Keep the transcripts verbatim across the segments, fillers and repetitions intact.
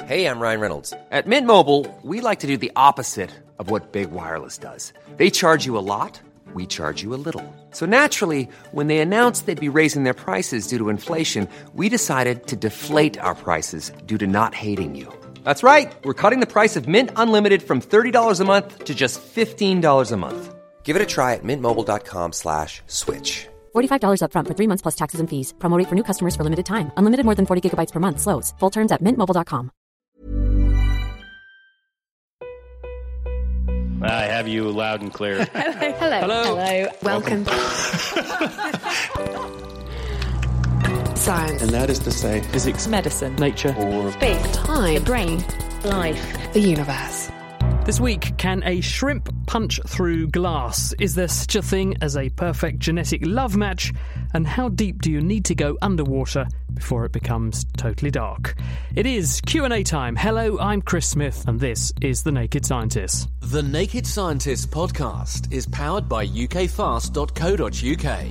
Hey, I'm Ryan Reynolds. At Mint Mobile, we like to do the opposite of what Big Wireless does. They charge you a lot, we charge you a little. So naturally, when they announced they'd be raising their prices due to inflation, we decided to deflate our prices due to not hating you. That's right. We're cutting the price of Mint Unlimited from thirty dollars a month to just fifteen dollars a month. Give it a try at mintmobile.com slash switch. forty-five dollars up front for three months plus taxes and fees. Promo rate for new customers for limited time. Unlimited more than forty gigabytes per month. Slows full terms at mint mobile dot com. I have you loud and clear. Hello. Hello. Hello. Welcome. Science. And that is to say, physics, medicine, nature, or space, time, the brain, life, the universe. This week, can a shrimp punch through glass? Is there such a thing as a perfect genetic love match? And how deep do you need to go underwater before it becomes totally dark? It is Q and A time. Hello, I'm Chris Smith, and this is The Naked Scientist. The Naked Scientist podcast is powered by U K fast dot co dot U K.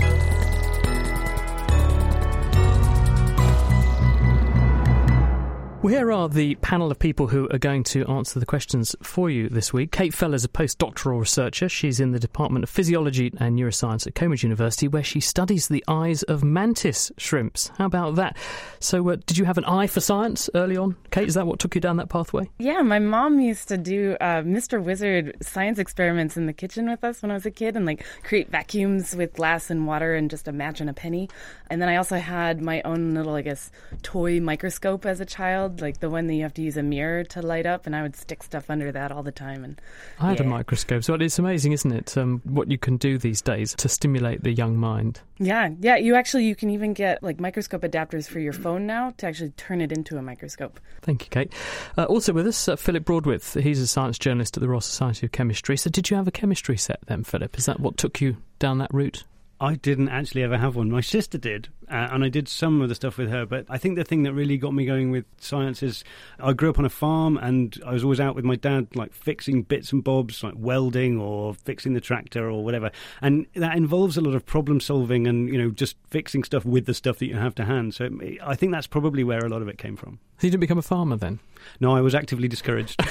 Well, here are the panel of people who are going to answer the questions for you this week. Kate Feller is a postdoctoral researcher. She's in the Department of Physiology and Neuroscience at Cambridge University, where she studies the eyes of mantis shrimps. How about that? So uh, did you have an eye for science early on? Kate, is that what took you down that pathway? Yeah, my mom used to do uh, Mister Wizard science experiments in the kitchen with us when I was a kid and like create vacuums with glass and water and just imagine a penny. And then I also had my own little, I guess, toy microscope as a child, like the one that you have to use a mirror to light up, and I would stick stuff under that all the time. And I had yeah. a microscope, so it's amazing, isn't it, um, what you can do these days to stimulate the young mind. Yeah, yeah, you actually, you can even get like microscope adapters for your phone now to actually turn it into a microscope. Thank you, Kate. Uh, also with us, uh, Philip Broadwith. He's a science journalist at the Royal Society of Chemistry. So did you have a chemistry set then, Philip? Is that what took you down that route? I didn't actually ever have one. My sister did, uh, and I did some of the stuff with her. But I think the thing that really got me going with science is I grew up on a farm, and I was always out with my dad, like fixing bits and bobs, like welding or fixing the tractor or whatever. And that involves a lot of problem solving and, you know, just fixing stuff with the stuff that you have to hand. So I think that's probably where a lot of it came from. So you didn't become a farmer then? No, I was actively discouraged.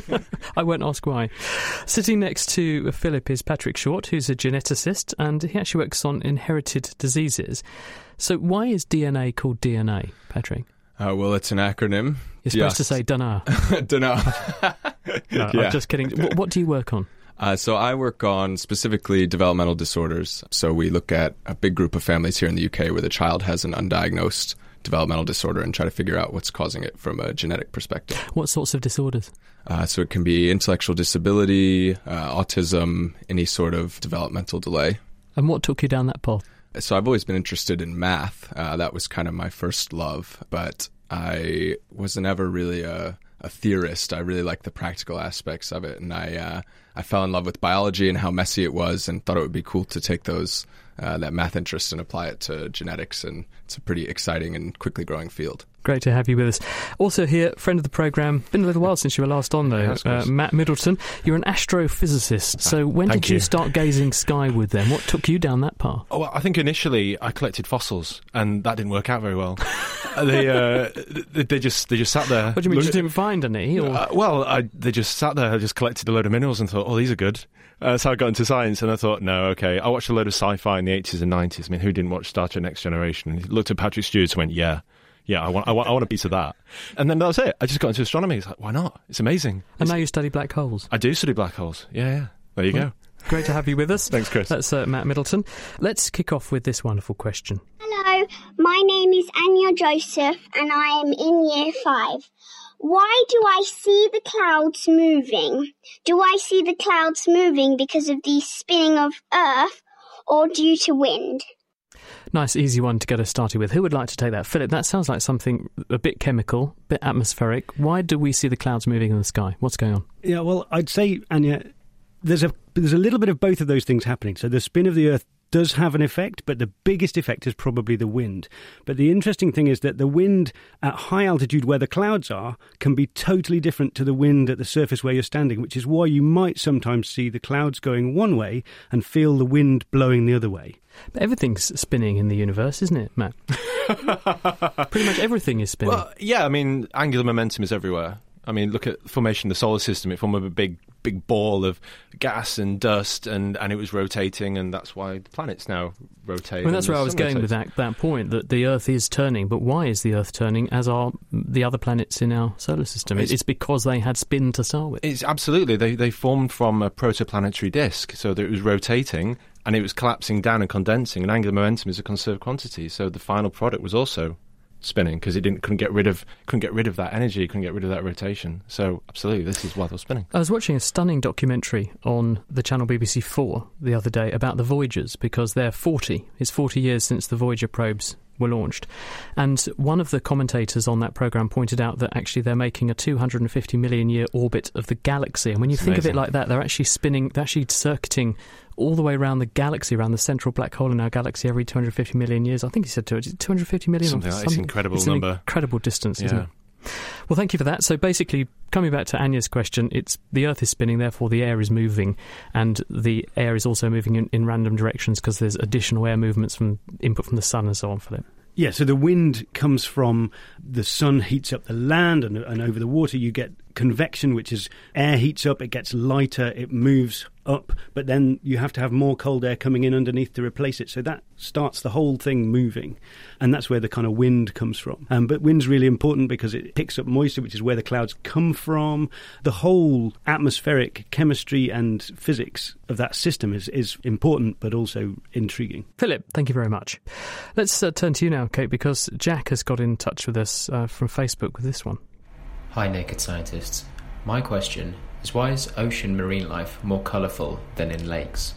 I won't ask why. Sitting next to Philip is Patrick Short, who's a geneticist, and he actually works on inherited diseases. So why is D N A called D N A, Patrick? Uh, well, it's an acronym. You're supposed yes. to say dunno. Dunno. No, yeah. I'm just kidding. What, what do you work on? Uh, so I work on specifically developmental disorders. So we look at a big group of families here in the U K where the child has an undiagnosed developmental disorder and try to figure out what's causing it from a genetic perspective. What sorts of disorders? Uh, so it can be intellectual disability, uh, autism, any sort of developmental delay. And what took you down that path? So I've always been interested in math. Uh, that was kind of my first love, but I wasn't ever really a, a theorist. I really liked the practical aspects of it, and I uh, I fell in love with biology and how messy it was, and thought it would be cool to take those uh, that math interest and apply it to genetics, and it's a pretty exciting and quickly growing field. Great to have you with us. Also here, friend of the programme, been a little while since you were last on though, uh, Matt Middleton. You're an astrophysicist, so when Thank did you, you start gazing skyward then? What took you down that path? Oh, well, I think initially I collected fossils, and that didn't work out very well. they, uh, they they just they just sat there. What do you mean, you just didn't find any? Or? Uh, well, I, they just sat there, I just collected a load of minerals and thought, oh, these are good. Uh, so I got into science, and I thought, no, okay. I watched a load of sci-fi in the eighties and nineties. I mean, who didn't watch Star Trek Next Generation? And looked at Patrick Stewart and went, yeah. Yeah, I want, I want, I want a piece of that. And then that was it. I just got into astronomy. It's like, why not? It's amazing. And it's, now you study black holes. I do study black holes. Yeah, yeah. There you well, go. Great to have you with us. Thanks, Chris. That's uh, Matt Middleton. Let's kick off with this wonderful question. Hello, my name is Anya Joseph, and I am in year five. Why do I see the clouds moving? Do I see the clouds moving because of the spinning of Earth or due to wind? Nice, easy one to get us started with. Who would like to take that? Philip, that sounds like something a bit chemical, a bit atmospheric. Why do we see the clouds moving in the sky? What's going on? Yeah, well, I'd say, Anya, there's a there's a little bit of both of those things happening. So the spin of the Earth does have an effect, but the biggest effect is probably the wind. But the interesting thing is that the wind at high altitude where the clouds are can be totally different to the wind at the surface where you're standing, which is why you might sometimes see the clouds going one way and feel the wind blowing the other way. But everything's spinning in the universe, isn't it, Matt? Pretty much everything is spinning. Well, yeah, I mean, angular momentum is everywhere. I mean, look at the formation of the solar system. It formed a big big ball of gas and dust, and, and it was rotating, and that's why the planet's now rotating. Well, that's where I was going with that, that point, that the Earth is turning. But why is the Earth turning, as are the other planets in our solar system? It's, it's because they had spin to start with. It's absolutely. They, they formed from a protoplanetary disk, so that it was rotating, and it was collapsing down and condensing, and angular momentum is a conserved quantity, so the final product was also spinning because it didn't couldn't get rid of couldn't get rid of that energy, couldn't get rid of that rotation. So absolutely, this is why they're spinning. I was watching a stunning documentary on the channel B B C Four the other day about the Voyagers, because they're forty. It's forty years since the Voyager probes were launched, and one of the commentators on that programme pointed out that actually they're making a two hundred fifty million year orbit of the galaxy, and when you That's think amazing. of it like that, they're actually spinning, they're actually circuiting all the way around the galaxy, around the central black hole in our galaxy every two hundred fifty million years. I think he said two hundred fifty million. Something or like that. It's an incredible it's an number. Incredible distance, isn't Yeah. it? Well, thank you for that. So basically, coming back to Anya's question, it's the Earth is spinning, therefore the air is moving, and the air is also moving in, in random directions because there's additional air movements from input from the sun and so on, Philip. Yeah, so the wind comes from the sun heats up the land, and, and over the water you get convection, which is air heats up, it gets lighter, it moves up, but then you have to have more cold air coming in underneath to replace it. So that starts the whole thing moving, and that's where the kind of wind comes from. Um, but wind's really important because it picks up moisture, which is where the clouds come from. The whole atmospheric chemistry and physics of that system is, is important, but also intriguing. Philip, thank you very much. Let's uh, turn to you now, Kate, because Jack has got in touch with us uh, from Facebook with this one. Hi, Naked Scientists. My question is, why is ocean marine life more colourful than in lakes?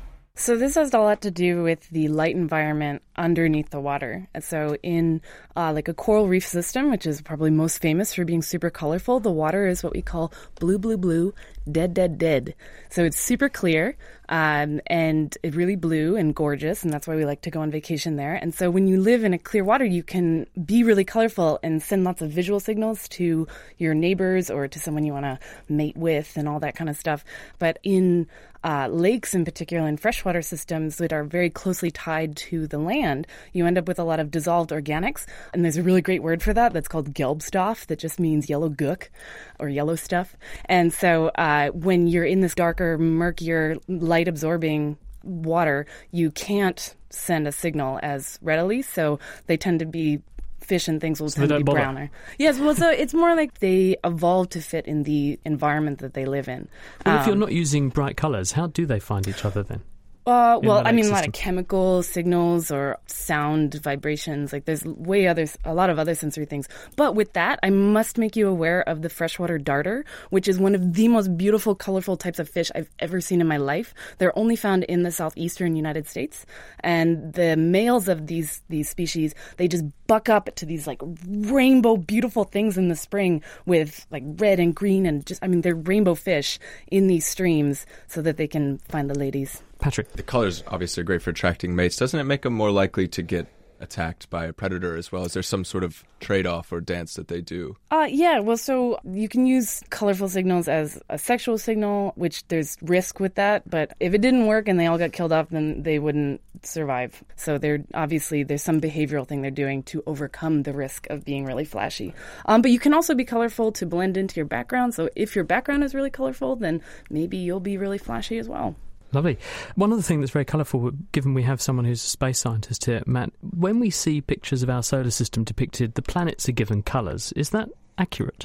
So this has a lot to do with the light environment underneath the water. And so in uh, like a coral reef system, which is probably most famous for being super colorful, the water is what we call blue, blue, blue, dead, dead, dead. So it's super clear um, and it's really blue and gorgeous, and that's why we like to go on vacation there. And so when you live in a clear water, you can be really colorful and send lots of visual signals to your neighbors or to someone you want to mate with and all that kind of stuff. But in Uh, lakes in particular, and freshwater systems that are very closely tied to the land, you end up with a lot of dissolved organics. And there's a really great word for that that's called Gelbstoff, that just means yellow gook or yellow stuff. And so uh, when you're in this darker, murkier, light-absorbing water, you can't send a signal as readily. So they tend to be fish and things will so tend to be bother. browner. Yes, well, so it's more like they evolved to fit in the environment that they live in. Well, Um, if you're not using bright colours, how do they find each other then? Uh, in well, the I lake mean, a lot system? of chemical signals or sound vibrations. Like there's way others, a lot of other sensory things. But with that, I must make you aware of the freshwater darter, which is one of the most beautiful, colorful types of fish I've ever seen in my life. They're only found in the southeastern United States, and the males of these these species, they just buck up to these like rainbow, beautiful things in the spring with like red and green and just, I mean, they're rainbow fish in these streams so that they can find the ladies. Patrick? The colors obviously are great for attracting mates. Doesn't it make them more likely to get attacked by a predator as well? Is there some sort of trade-off or dance that they do? Uh, yeah, well, so you can use colorful signals as a sexual signal, which there's risk with that. But if it didn't work and they all got killed off, then they wouldn't survive. So they're obviously there's some behavioral thing they're doing to overcome the risk of being really flashy. Um, but you can also be colorful to blend into your background. So if your background is really colorful, then maybe you'll be really flashy as well. Lovely. One other thing that's very colourful, given we have someone who's a space scientist here, Matt, when we see pictures of our solar system depicted, the planets are given colours. Is that accurate?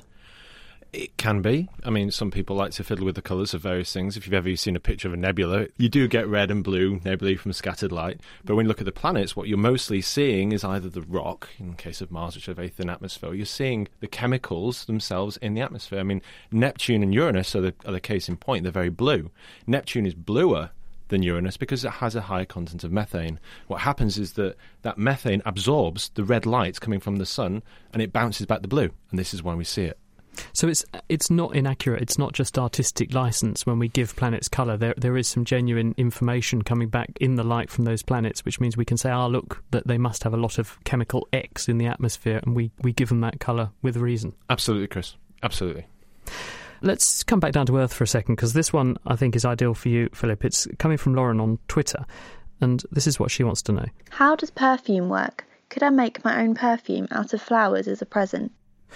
It can be. I mean, some people like to fiddle with the colours of various things. If you've ever seen a picture of a nebula, you do get red and blue nebulae from scattered light. But when you look at the planets, what you're mostly seeing is either the rock, in the case of Mars, which has a very thin atmosphere, or you're seeing the chemicals themselves in the atmosphere. I mean, Neptune and Uranus are the, are the case in point. They're very blue. Neptune is bluer than Uranus because it has a higher content of methane. What happens is that that methane absorbs the red light coming from the sun and it bounces back the blue, and this is why we see it. So it's it's not inaccurate. It's not just artistic license when we give planets colour. There there is some genuine information coming back in the light from those planets, which means we can say, ah, look, that they must have a lot of chemical X in the atmosphere, and we, we give them that colour with reason. Absolutely, Chris. Absolutely. Let's come back down to earth for a second, because this one I think is ideal for you, Philip. It's coming from Lauren on Twitter, and this is what she wants to know. How does perfume work? Could I make my own perfume out of flowers as a present?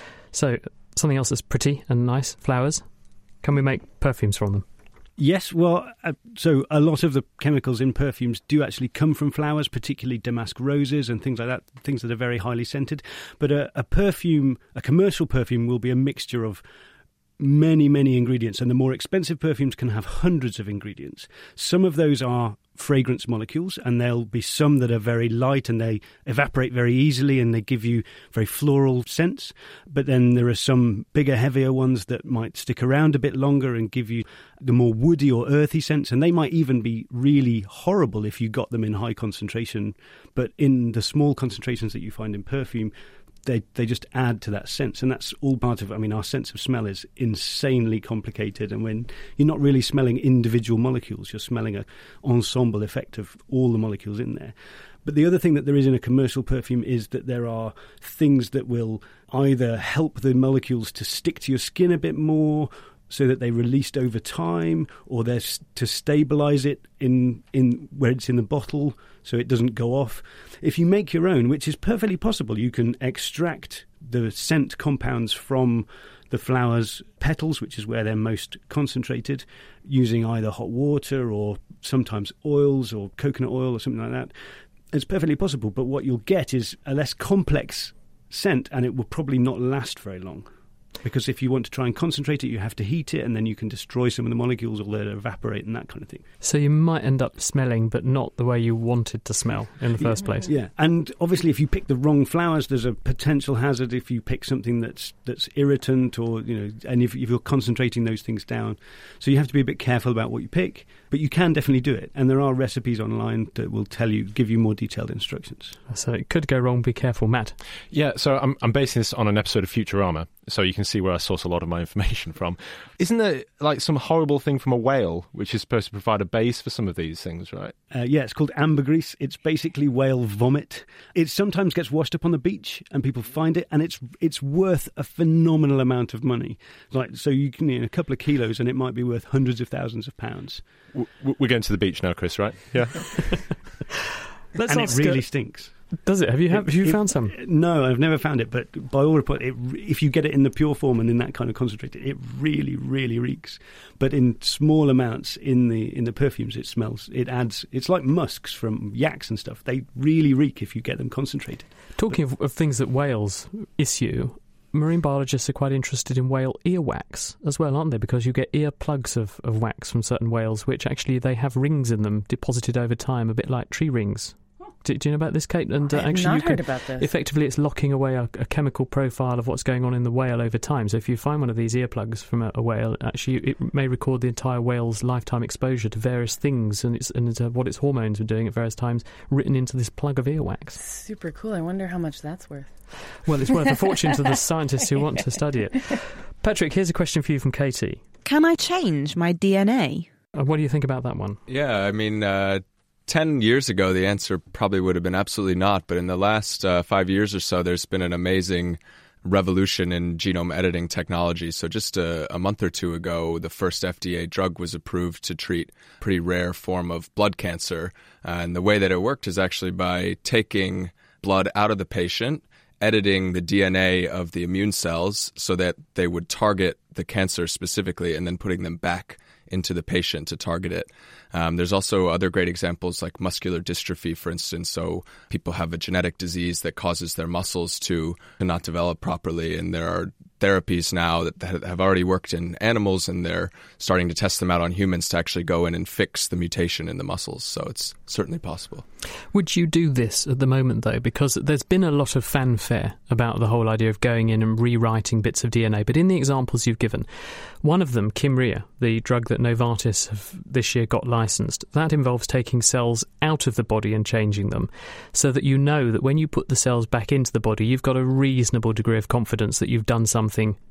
So, something else that's pretty and nice, flowers. Can we make perfumes from them? Yes, well, uh, so a lot of the chemicals in perfumes do actually come from flowers, particularly damask roses and things like that, things that are very highly scented. But a, a perfume, a commercial perfume, will be a mixture of many, many ingredients, and the more expensive perfumes can have hundreds of ingredients. Some of those are fragrance molecules, and there'll be some that are very light and they evaporate very easily and they give you very floral scents. But then there are some bigger, heavier ones that might stick around a bit longer and give you the more woody or earthy scents, and they might even be really horrible if you got them in high concentration. But in the small concentrations that you find in perfume, They they just add to that sense, and that's all part of, I mean, our sense of smell is insanely complicated, and when you're not really smelling individual molecules, you're smelling an ensemble effect of all the molecules in there. But the other thing that there is in a commercial perfume is that there are things that will either help the molecules to stick to your skin a bit more, so that they released over time, or they're s- to stabilise it in in where it's in the bottle so it doesn't go off. If you make your own, which is perfectly possible, you can extract the scent compounds from the flower's petals, which is where they're most concentrated, using either hot water or sometimes oils or coconut oil or something like that. It's perfectly possible, but what you'll get is a less complex scent, and it will probably not last very long. Because if you want to try and concentrate it, you have to heat it, and then you can destroy some of the molecules, or let it evaporate and that kind of thing. So you might end up smelling, but not the way you wanted to smell in the first yeah, place. Yeah, and obviously if you pick the wrong flowers, there's a potential hazard if you pick something that's that's irritant, or, you know, and if, if you're concentrating those things down. So you have to be a bit careful about what you pick, but you can definitely do it. And there are recipes online that will tell you, give you more detailed instructions. So it could go wrong, be careful. Matt? Yeah, so I'm, I'm basing this on an episode of Futurama, so you can see where I source a lot of my information from. Isn't there like some horrible thing from a whale which is supposed to provide a base for some of these things, right? Uh, yeah, it's called ambergris. It's basically whale vomit. It sometimes gets washed up on the beach and people find it, and it's it's worth a phenomenal amount of money. Like, so you can, you know, a couple of kilos and it might be worth hundreds of thousands of pounds. We're going to the beach now, Chris, right? Yeah. Let's and it really stinks. Does it? Have you have, have you it, found some? No, I've never found it. But by all reports, it, if you get it in the pure form and in that kind of concentrated, it really, really reeks. But in small amounts in the in the perfumes, it smells. It adds. It's like musks from yaks and stuff. They really reek if you get them concentrated. Talking of, of things that whales issue, marine biologists are quite interested in whale earwax as well, aren't they? Because you get ear plugs of, of wax from certain whales, which actually they have rings in them deposited over time, a bit like tree rings. Do, do you know about this, Kate? And uh, I have actually, not you heard can, about this. Effectively, it's locking away a, a chemical profile of what's going on in the whale over time. So if you find one of these earplugs from a, a whale, actually, it may record the entire whale's lifetime exposure to various things and its and uh, what its hormones are doing at various times, written into this plug of earwax. Super cool. I wonder how much that's worth. Well, it's worth a fortune to the scientists who want to study it. Patrick, here's a question for you from Katie. Can I change my D N A? Uh, what do you think about that one? Yeah, I mean, uh, ten years ago, the answer probably would have been absolutely not. But in the last uh, five years or so, there's been an amazing revolution in genome editing technology. So just a, a month or two ago, the first F D A drug was approved to treat a pretty rare form of blood cancer. Uh, and the way that it worked is actually by taking blood out of the patient, editing the D N A of the immune cells so that they would target the cancer specifically, and then putting them back into the patient to target it. Um, there's also other great examples like muscular dystrophy, for instance. So people have a genetic disease that causes their muscles to, to not develop properly, and there are therapies now that, that have already worked in animals, and they're starting to test them out on humans to actually go in and fix the mutation in the muscles. So it's certainly possible. Would you do this at the moment, though? Because there's been a lot of fanfare about the whole idea of going in and rewriting bits of D N A. But in the examples you've given, one of them, Kymriah, the drug that Novartis have this year got licensed, that involves taking cells out of the body and changing them so that you know that when you put the cells back into the body, you've got a reasonable degree of confidence that you've done something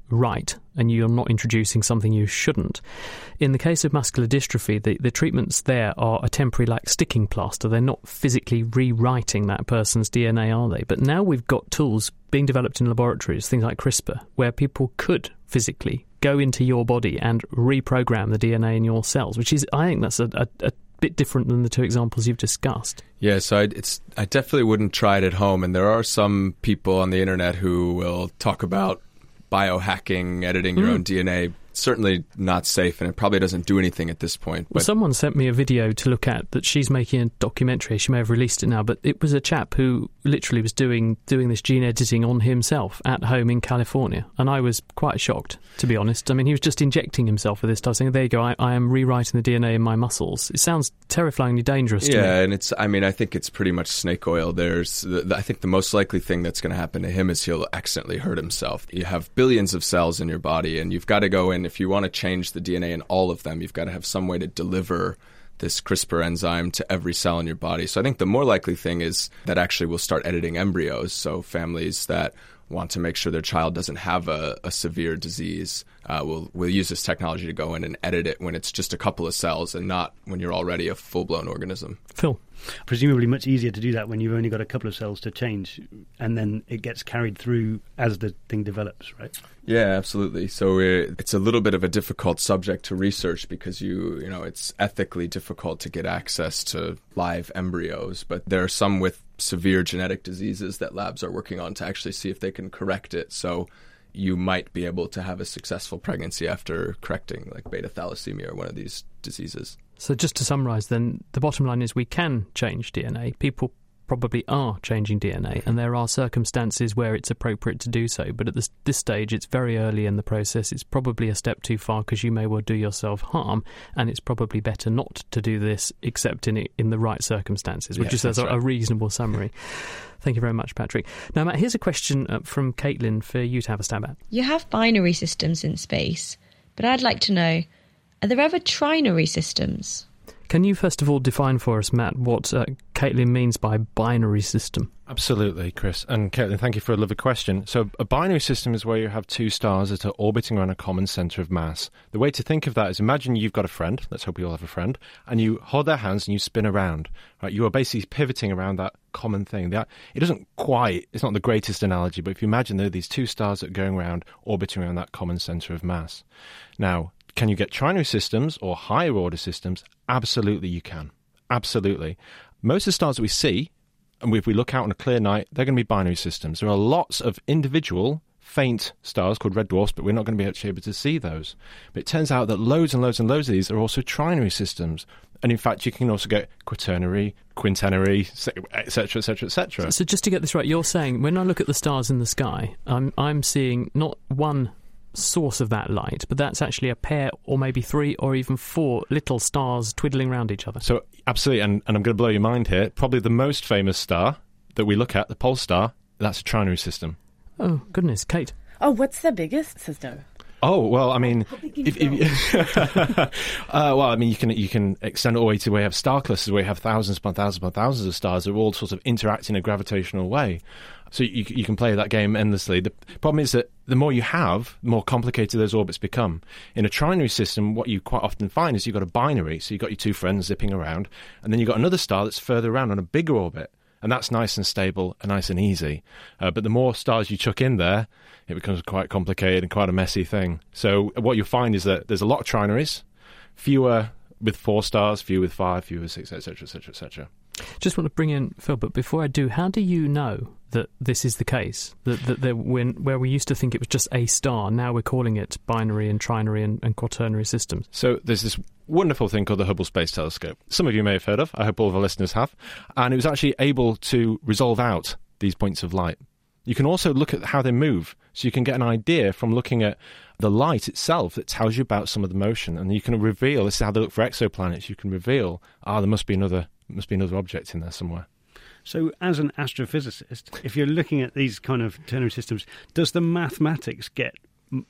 right and you're not introducing something you shouldn't. In the case of muscular dystrophy, the, the treatments there are a temporary like sticking plaster. They're not physically rewriting that person's D N A, are they? But now we've got tools being developed in laboratories, things like CRISPR, where people could physically go into your body and reprogram the D N A in your cells, which is, I think that's a, a, a bit different than the two examples you've discussed. Yeah, so I, it's, I definitely wouldn't try it at home. And there are some people on the internet who will talk about biohacking, editing your mm. own D N A. Certainly not safe, and it probably doesn't do anything at this point. But well, someone sent me a video to look at that she's making a documentary. She may have released it now, but it was a chap who literally was doing doing this gene editing on himself at home in California, and I was quite shocked, to be honest. I mean, he was just injecting himself with this stuff, saying, there you go, I, I am rewriting the D N A in my muscles. It sounds terrifyingly dangerous to yeah, me. Yeah, and it's, I mean, I think it's pretty much snake oil. There's, the, I think the most likely thing that's going to happen to him is he'll accidentally hurt himself. You have billions of cells in your body, and you've got to go in, if you want to change the D N A in all of them, you've got to have some way to deliver this CRISPR enzyme to every cell in your body. So I think the more likely thing is that actually we'll start editing embryos. So families that want to make sure their child doesn't have a, a severe disease uh, will will use this technology to go in and edit it when it's just a couple of cells and not when you're already a full-blown organism. Phil? Presumably much easier to do that when you've only got a couple of cells to change, and then it gets carried through as the thing develops, right? Yeah, absolutely. So it's a little bit of a difficult subject to research because you, you know, it's ethically difficult to get access to live embryos, but there are some with severe genetic diseases that labs are working on to actually see if they can correct it. So you might be able to have a successful pregnancy after correcting like beta thalassemia or one of these diseases. So just to summarise then, the bottom line is we can change D N A. People probably are changing D N A, and there are circumstances where it's appropriate to do so. But at this, this stage, it's very early in the process. It's probably a step too far because you may well do yourself harm, and it's probably better not to do this except in it, in the right circumstances, which yes, is a, right. a reasonable summary. Thank you very much, Patrick. Now, Matt, here's a question uh, from Caitlin for you to have a stab at. You have binary systems in space, but I'd like to know, are there ever trinary systems? Can you first of all define for us, Matt, what uh, Caitlin means by binary system? Absolutely, Chris. And Caitlin, thank you for a lovely question. So a binary system is where you have two stars that are orbiting around a common centre of mass. The way to think of that is imagine you've got a friend, let's hope we all have a friend, and you hold their hands and you spin around. Right? You are basically pivoting around that common thing. That, it doesn't quite, it's not the greatest analogy, but if you imagine there are these two stars that are going around, orbiting around that common centre of mass. Now, can you get trinary systems or higher order systems? Absolutely you can. Absolutely. Most of the stars that we see, and if we look out on a clear night, they're going to be binary systems. There are lots of individual faint stars called red dwarfs, but we're not going to be actually able to see those. But it turns out that loads and loads and loads of these are also trinary systems. And in fact, you can also get quaternary, quinternary, et cetera, et cetera, et cetera. So just to get this right, you're saying when I look at the stars in the sky, I'm, I'm seeing not one source of that light, but that's actually a pair or maybe three or even four little stars twiddling around each other. So absolutely, and, and I'm going to blow your mind here, probably the most famous star that we look at, the pole star, that's a trinary system. Oh, goodness. Kate? Oh, what's the biggest system? Oh, well, I mean, if, if, uh, well, I mean, you can you can extend it all the way to where you have star clusters, where you have thousands upon thousands upon thousands of stars that are all sort of interact in a gravitational way. So you you can play that game endlessly. The problem is that the more you have, the more complicated those orbits become. In a trinary system, what you quite often find is you've got a binary. So you've got your two friends zipping around, and then you've got another star that's further around on a bigger orbit. And that's nice and stable and nice and easy. Uh, but the more stars you chuck in there, it becomes quite complicated and quite a messy thing. So what you'll find is that there's a lot of trinaries, fewer with four stars, fewer with five, fewer with six, et cetera, et cetera, et cetera. Just want to bring in Phil, but before I do, how do you know that this is the case? That, that there, when, where we used to think it was just a star, now we're calling it binary and trinary and, and quaternary systems. So there's this wonderful thing called the Hubble Space Telescope. Some of you may have heard of. I hope all of our listeners have. And it was actually able to resolve out these points of light. You can also look at how they move. So you can get an idea from looking at the light itself that tells you about some of the motion. And you can reveal, this is how they look for exoplanets, you can reveal, ah, there must be another must be another object in there somewhere. So as an astrophysicist, if you're looking at these kind of ternary systems, does the mathematics get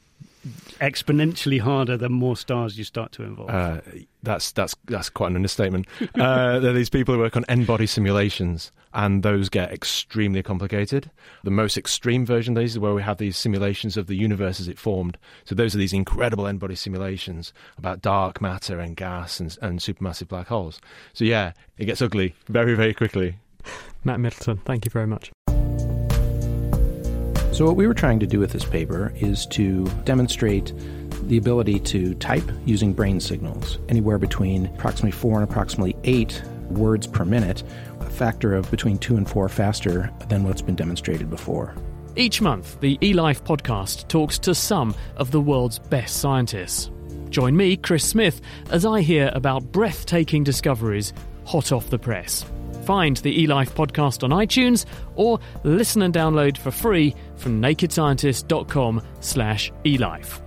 exponentially harder the more stars you start to involve. Uh, that's that's that's quite an understatement. uh, there are these people who work on N-body simulations, and those get extremely complicated. The most extreme version of these is where we have these simulations of the universe as it formed. So those are these incredible N-body simulations about dark matter and gas and, and supermassive black holes. So yeah, it gets ugly very, very quickly. Matt Middleton, thank you very much. So what we were trying to do with this paper is to demonstrate the ability to type using brain signals, anywhere between approximately four and approximately eight words per minute, a factor of between two and four faster than what's been demonstrated before. Each month, the eLife podcast talks to some of the world's best scientists. Join me, Chris Smith, as I hear about breathtaking discoveries hot off the press. Find the eLife podcast on iTunes or listen and download for free from nakedscientist.com slash eLife.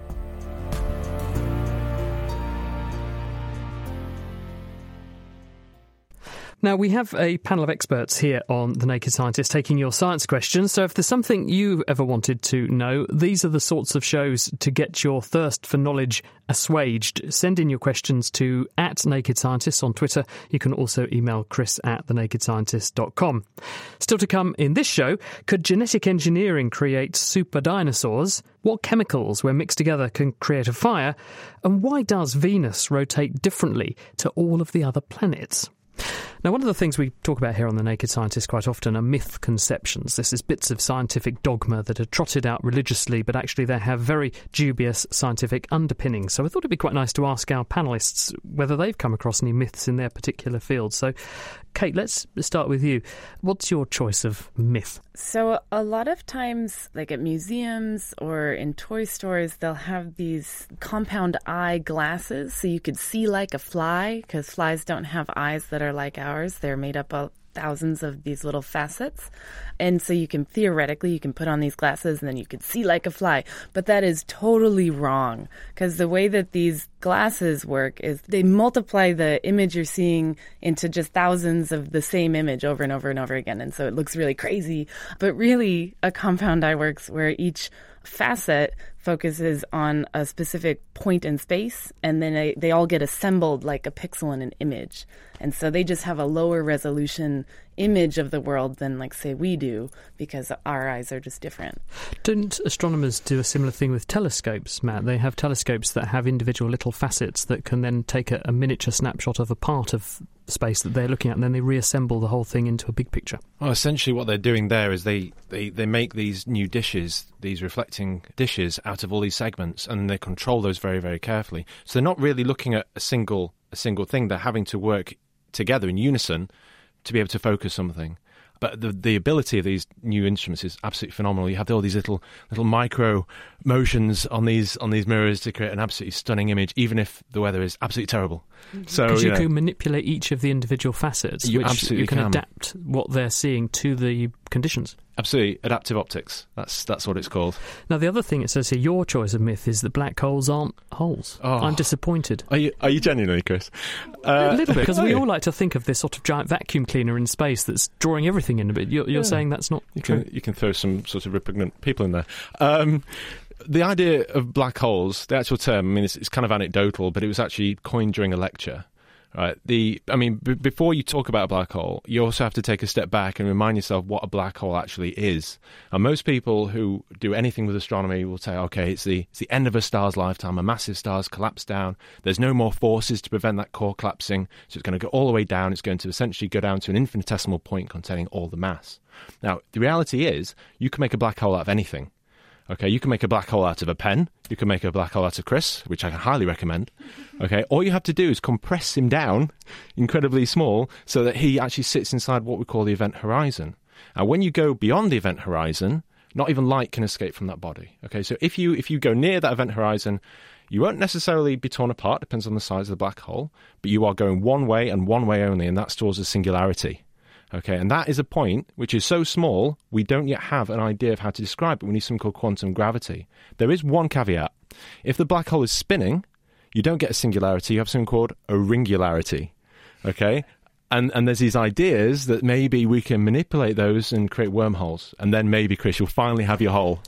Now, we have a panel of experts here on The Naked Scientist taking your science questions. So if there's something you ever wanted to know, these are the sorts of shows to get your thirst for knowledge assuaged. Send in your questions to at Naked Scientist on Twitter. You can also email chris at the naked scientist dot com. Still to come in this show, could genetic engineering create super dinosaurs? What chemicals, when mixed together, can create a fire? And why does Venus rotate differently to all of the other planets? Now, one of the things we talk about here on The Naked Scientist quite often are myth conceptions. This is bits of scientific dogma that are trotted out religiously, but actually they have very dubious scientific underpinnings. So I thought it'd be quite nice to ask our panellists whether they've come across any myths in their particular field. So, Kate, let's start with you. What's your choice of myth? So a lot of times, like at museums or in toy stores, they'll have these compound eye glasses so you could see like a fly, because flies don't have eyes that are like ours. They're made up of thousands of these little facets. And so you can theoretically, you can put on these glasses and then you could see like a fly. But that is totally wrong, because the way that these glasses work is they multiply the image you're seeing into just thousands of the same image over and over and over again. And so it looks really crazy. But really, a compound eye works where each facet focuses on a specific point in space, and then they, they all get assembled like a pixel in an image. And so they just have a lower resolution image of the world than, like, say, we do, because our eyes are just different. Don't astronomers do a similar thing with telescopes, Matt? They have telescopes that have individual little facets that can then take a, a miniature snapshot of a part of space that they're looking at, and then they reassemble the whole thing into a big picture. Well, essentially what they're doing there is they, they, they make these new dishes, these reflecting dishes, out of all these segments, and they control those very, very carefully. So they're not really looking at a single a single thing. They're having to work together in unison to be able to focus something. But the the ability of these new instruments is absolutely phenomenal. You have all these little little micro motions on these on these mirrors to create an absolutely stunning image, even if the weather is absolutely terrible. Mm-hmm. So because you, you know, can manipulate each of the individual facets, you which absolutely you can, can adapt what they're seeing to the conditions. Absolutely, adaptive optics. That's that's what it's called. Now, the other thing it says here, your choice of myth is that black holes aren't holes. Oh. I'm disappointed. Are you are you genuinely, Chris? Uh, a little bit, because we you? all like to think of this sort of giant vacuum cleaner in space that's drawing everything in a bit. You're, you're Yeah. saying that's not You true? can, you can throw some sort of repugnant people in there. Um, the idea of black holes, the actual term, I mean, it's, it's kind of anecdotal, but it was actually coined during a lecture. Right. The I mean, b- before you talk about a black hole, you also have to take a step back and remind yourself what a black hole actually is. And most people who do anything with astronomy will say, okay, it's the it's the end of a star's lifetime. A massive star's collapsed down. There's no more forces to prevent that core collapsing, so it's going to go all the way down. It's going to essentially go down to an infinitesimal point containing all the mass. Now, the reality is, you can make a black hole out of anything. Okay, you can make a black hole out of a pen. You can make a black hole out of Chris, which I can highly recommend. Okay, all you have to do is compress him down incredibly small so that he actually sits inside what we call the event horizon. And when you go beyond the event horizon, not even light can escape from that body. Okay, so if you if you go near that event horizon, you won't necessarily be torn apart, depends on the size of the black hole, but you are going one way and one way only, and that's towards a singularity. Okay, and that is a point which is so small, we don't yet have an idea of how to describe it. We need something called quantum gravity. There is one caveat. If the black hole is spinning, you don't get a singularity, you have something called a ringularity. Okay? And and there's these ideas that maybe we can manipulate those and create wormholes. And then maybe, Chris, you'll finally have your hole.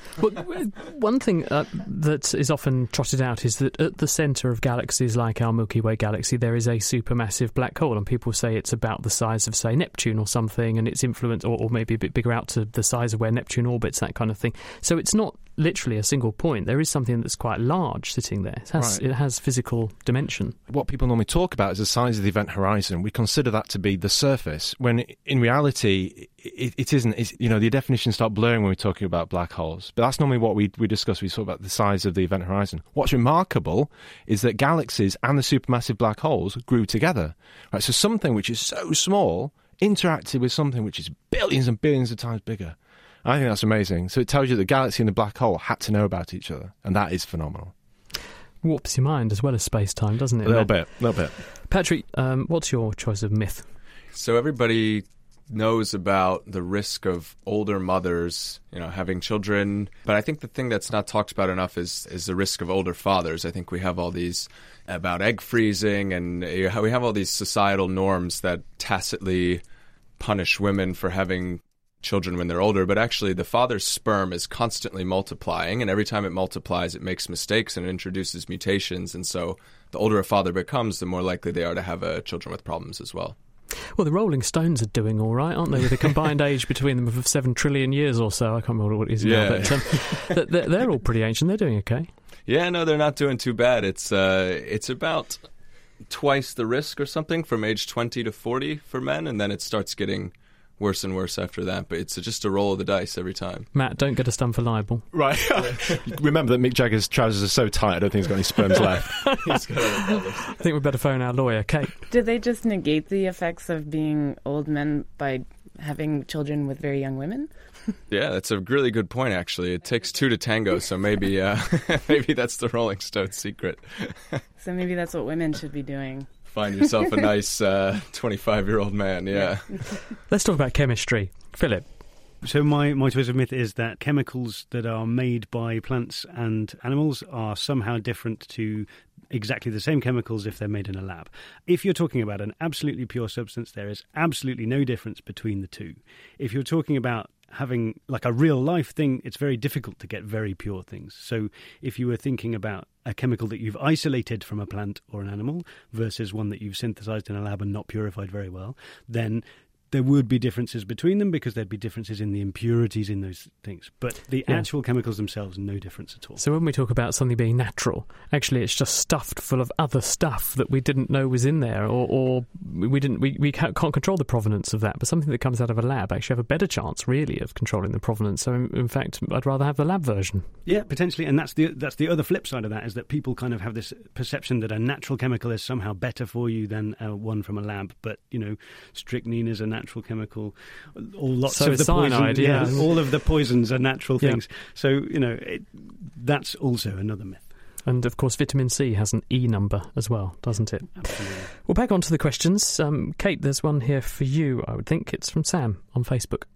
Well, one thing uh, that is often trotted out is that at the centre of galaxies like our Milky Way galaxy, there is a supermassive black hole, and people say it's about the size of, say, Neptune or something, and its influence, or, or maybe a bit bigger out to the size of where Neptune orbits, that kind of thing. So it's not literally a single point. There is something that's quite large sitting there. It has, Right. it has physical dimension. What people normally talk about is the size of the event horizon. We consider that to be the surface, when in reality it, it isn't. It's, you know, the definitions start blurring when we're talking about black holes. But that's normally what we we discuss. We talk about the size of the event horizon. What's remarkable is that galaxies and the supermassive black holes grew together. Right, so something which is so small interacted with something which is billions and billions of times bigger. I think that's amazing. So it tells you the galaxy and the black hole had to know about each other, and that is phenomenal. Warps your mind as well as space-time, doesn't it? A little bit, a little bit. Patrick, um, what's your choice of myth? So everybody knows about the risk of older mothers, you know, having children. But I think the thing that's not talked about enough is is the risk of older fathers. I think we have all these about egg freezing, and we have all these societal norms that tacitly punish women for having children when they're older, but actually the father's sperm is constantly multiplying, and every time it multiplies it makes mistakes and it introduces mutations, and so the older a father becomes, the more likely they are to have uh, children with problems as well. Well, the Rolling Stones are doing all right, aren't they, with a combined age between them of seven trillion years or so. I can't remember what it is Yeah. now, but um, they're, they're all pretty ancient. They're doing okay. Yeah, no, they're not doing too bad. It's uh, it's about twice the risk or something from age twenty to forty for men, and then it starts getting worse and worse after that, but it's just a roll of the dice every time. Matt, don't get us done for libel. Right. Remember that Mick Jagger's trousers are so tight, I don't think he's got any sperms left. He's got I think we'd better phone our lawyer, Kate. Did they just negate the effects of being old men by having children with very young women? Yeah, that's a really good point, actually. It takes two to tango, so maybe uh, maybe that's the Rolling Stones secret. So maybe that's what women should be doing. Find yourself a nice uh, twenty-five-year-old man, yeah. Let's talk about chemistry. Philip. So my, my choice of myth is that chemicals that are made by plants and animals are somehow different to exactly the same chemicals if they're made in a lab. If you're talking about an absolutely pure substance, there is absolutely no difference between the two. If you're talking about having like a real life thing, it's very difficult to get very pure things. So if you were thinking about a chemical that you've isolated from a plant or an animal versus one that you've synthesized in a lab and not purified very well, then there would be differences between them because there'd be differences in the impurities in those things. But the Yeah. actual chemicals themselves, no difference at all. So when we talk about something being natural, actually it's just stuffed full of other stuff that we didn't know was in there, or, or we didn't we, we can't, can't control the provenance of that. But something that comes out of a lab actually have a better chance, really, of controlling the provenance. So in, in fact, I'd rather have the lab version. Yeah, potentially, and that's the that's the other flip side of that, is that people kind of have this perception that a natural chemical is somehow better for you than uh, one from a lab. But you know, strychnine is a natural chemical. All lots So of is the cyanide, poison, yeah. all of the poisons are natural Yeah. things. So you know, it, that's also another myth. And, of course, vitamin C has an E number as well, doesn't it? Absolutely. Well, back on to the questions. Um, Kate, there's one here for you, I would think. It's from Sam on Facebook.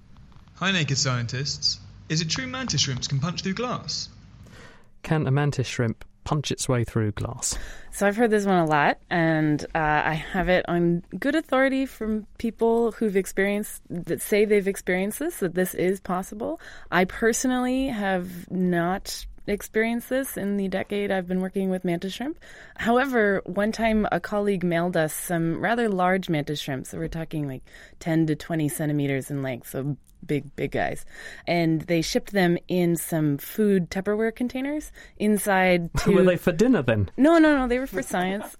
Hi, naked scientists. Is it true mantis shrimps can punch through glass? Can a mantis shrimp punch its way through glass? So I've heard this one a lot, and uh, I have it on good authority from people who've experienced, that say they've experienced this, that this is possible. I personally have not experienced this in the decade I've been working with mantis shrimp. However, one time a colleague mailed us some rather large mantis shrimp, so we're talking like ten to twenty centimeters in length, so big, big guys. And they shipped them in some food Tupperware containers inside to... Were they for dinner then? No, no, no, they were for science.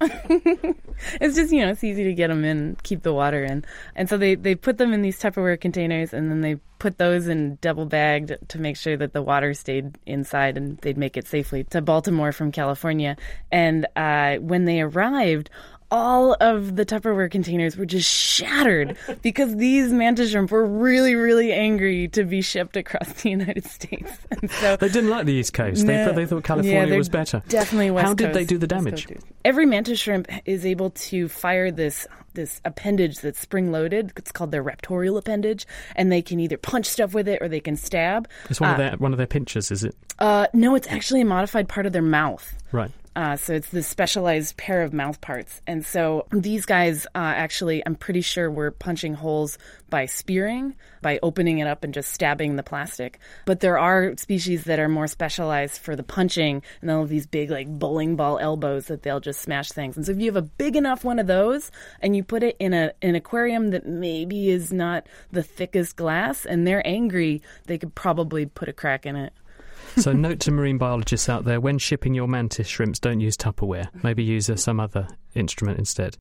It's just, you know, it's easy to get them in, keep the water in. And so they, they put them in these Tupperware containers, and then they put those in double bagged to make sure that the water stayed inside and they'd make it safely to Baltimore from California. And uh, when they arrived, all of the Tupperware containers were just shattered because these mantis shrimp were really, really angry to be shipped across the United States. And so They didn't like the East Coast. No. They, they thought California Yeah, they're was better. Definitely West How did Coast- they do the West damage? Coast. Every mantis shrimp is able to fire this this appendage that's spring-loaded. It's called their raptorial appendage, and they can either punch stuff with it or they can stab. It's one Uh, of their one of their pinchers, is it? Uh, no, it's actually a modified part of their mouth. Right. Uh, so it's this specialized pair of mouth parts. And so these guys uh, actually, I'm pretty sure, were punching holes by spearing, by opening it up and just stabbing the plastic. But there are species that are more specialized for the punching, and they'll have these big, like, bowling ball elbows that they'll just smash things. And so if you have a big enough one of those and you put it in a an aquarium that maybe is not the thickest glass and they're angry, they could probably put a crack in it. So note to marine biologists out there, when shipping your mantis shrimps, don't use Tupperware. Maybe use uh, some other instrument instead.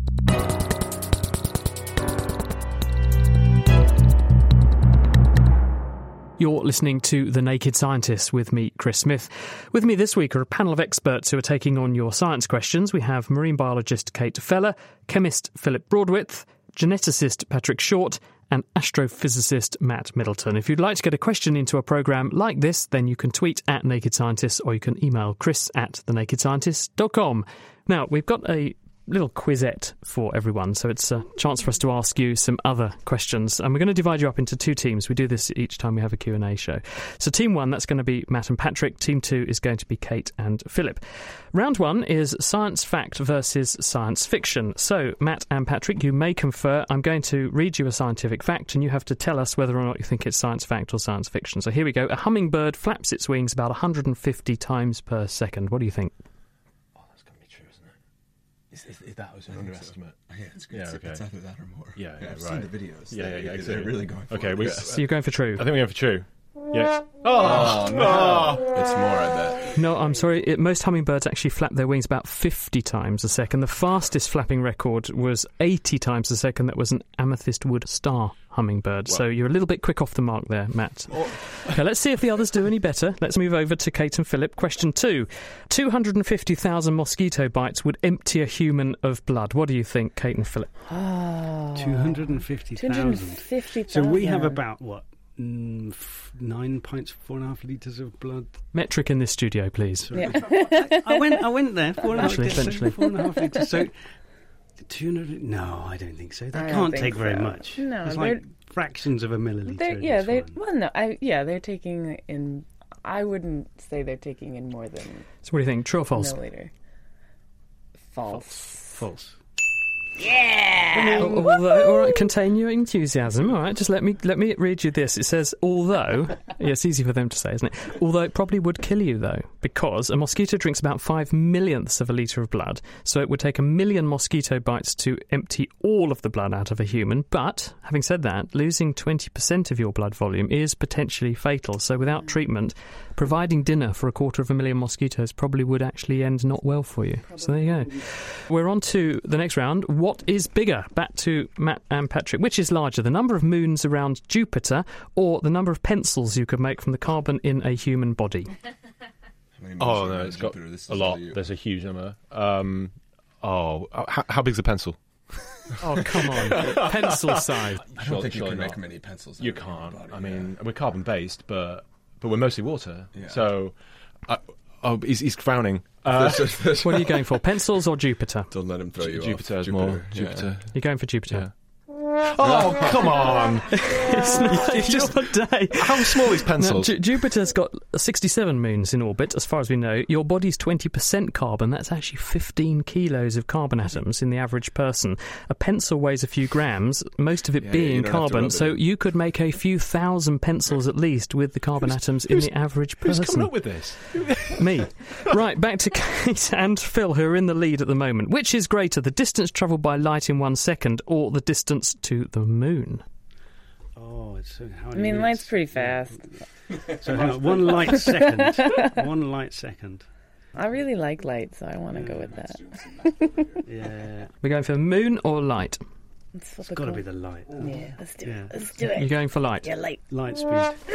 You're listening to The Naked Scientists with me, Chris Smith. With me this week are a panel of experts who are taking on your science questions. We have marine biologist Kate Feller, chemist Philip Broadwith, geneticist Patrick Short, and astrophysicist Matt Middleton. If you'd like to get a question into a programme like this, then you can tweet at Naked Scientists or you can email chris at the naked scientist dot com. Now, we've got a little quizette for everyone, so it's a chance for us to ask you some other questions, and we're going to divide you up into two teams. We do this each time we have a Q and A show. So team one, that's going to be Matt and Patrick. Team two is going to be Kate and Philip. Round one is science fact versus science fiction. So Matt and Patrick, you may confer. I'm going to read you a scientific fact and you have to tell us whether or not you think it's science fact or science fiction. So here we go. A hummingbird flaps its wings about one hundred fifty times per second. What do you think? Is, is, is that was an underestimate? So. Yeah, it's, yeah, it's, okay. it's either that or more. Yeah, yeah, yeah I've right. seen the videos. Yeah, yeah, yeah. Exactly. They're really going for okay, it. we, Yeah. So you're going for true? I think we're going for true. Yes. Oh, oh no. no. It's more, I bet. No, I'm sorry. It, most hummingbirds actually flap their wings about fifty times a second. The fastest flapping record was eighty times a second. That was an amethyst wood star hummingbird. Wow. So you're a little bit quick off the mark there, Matt. Oh. Okay, let's see if the others do any better. Let's move over to Kate and Philip. Question two. two hundred fifty thousand mosquito bites would empty a human of blood. What do you think, Kate and Philip? Oh. two hundred fifty thousand. two hundred fifty thousand. So we have about, what, mm, f- nine pints, four and a half litres of blood? Metric in this studio, please. Yeah. I, I went I went there. Four and a half Actually, litres. eventually. Four and a half litres. So two hundred... No, I don't think so. That I can't don't take think very so. much. No, it's they're- like fractions of a millilitre. They're, in yeah, this they one. well, no, I yeah, they're taking in. I wouldn't say they're taking in more than. So what do you think? True or false? Milliliter. False. False. Yeah. Oh, although, all right, contain your enthusiasm. All right, just let me let me read you this. It says, although, yeah, it's easy for them to say, isn't it? Although it probably would kill you, though, because a mosquito drinks about five millionths of a litre of blood, so it would take a million mosquito bites to empty all of the blood out of a human. But, having said that, losing twenty percent of your blood volume is potentially fatal, so without treatment, providing dinner for a quarter of a million mosquitoes probably would actually end not well for you. Probably. So there you go. We're on to the next round. What is bigger? Back to Matt and Patrick. Which is larger, the number of moons around Jupiter or the number of pencils you could make from the carbon in a human body? Oh, no, it's got a lot. There's a huge number. Um, oh, how, how big's a pencil? Oh, come on. Pencil size. I don't think you can make many pencils. You can't. Body, I mean, yeah. we're carbon-based, but but we're mostly water. Yeah. So, uh, oh, he's, he's frowning. Uh, what are you going for, pencils or Jupiter? Don't let him throw you Jupiter off. is more. Jupiter. Yeah. You're going for Jupiter? Yeah. Oh, come on. It's not it's just your day. How small is pencils? No, Ju- Jupiter's got sixty-seven moons in orbit, as far as we know. Your body's twenty percent carbon. That's actually fifteen kilos of carbon atoms in the average person. A pencil weighs a few grams, most of it yeah, being yeah, carbon, so you could make a few thousand pencils at least with the carbon who's, atoms in the average person. Who's coming up with this? Me. Right, back to Kate and Phil, who are in the lead at the moment. Which is greater, the distance travelled by light in one second or the distance to the moon? Oh, it's so how I many mean, minutes? light's pretty fast. So hang on, one light second. One light second. I really like light, so I want to yeah, go with that. Yeah. We're going for moon or light? It's got to be the light. Yeah, let's do yeah. it. Let's do it. You're going for light? Yeah, light. Light speed.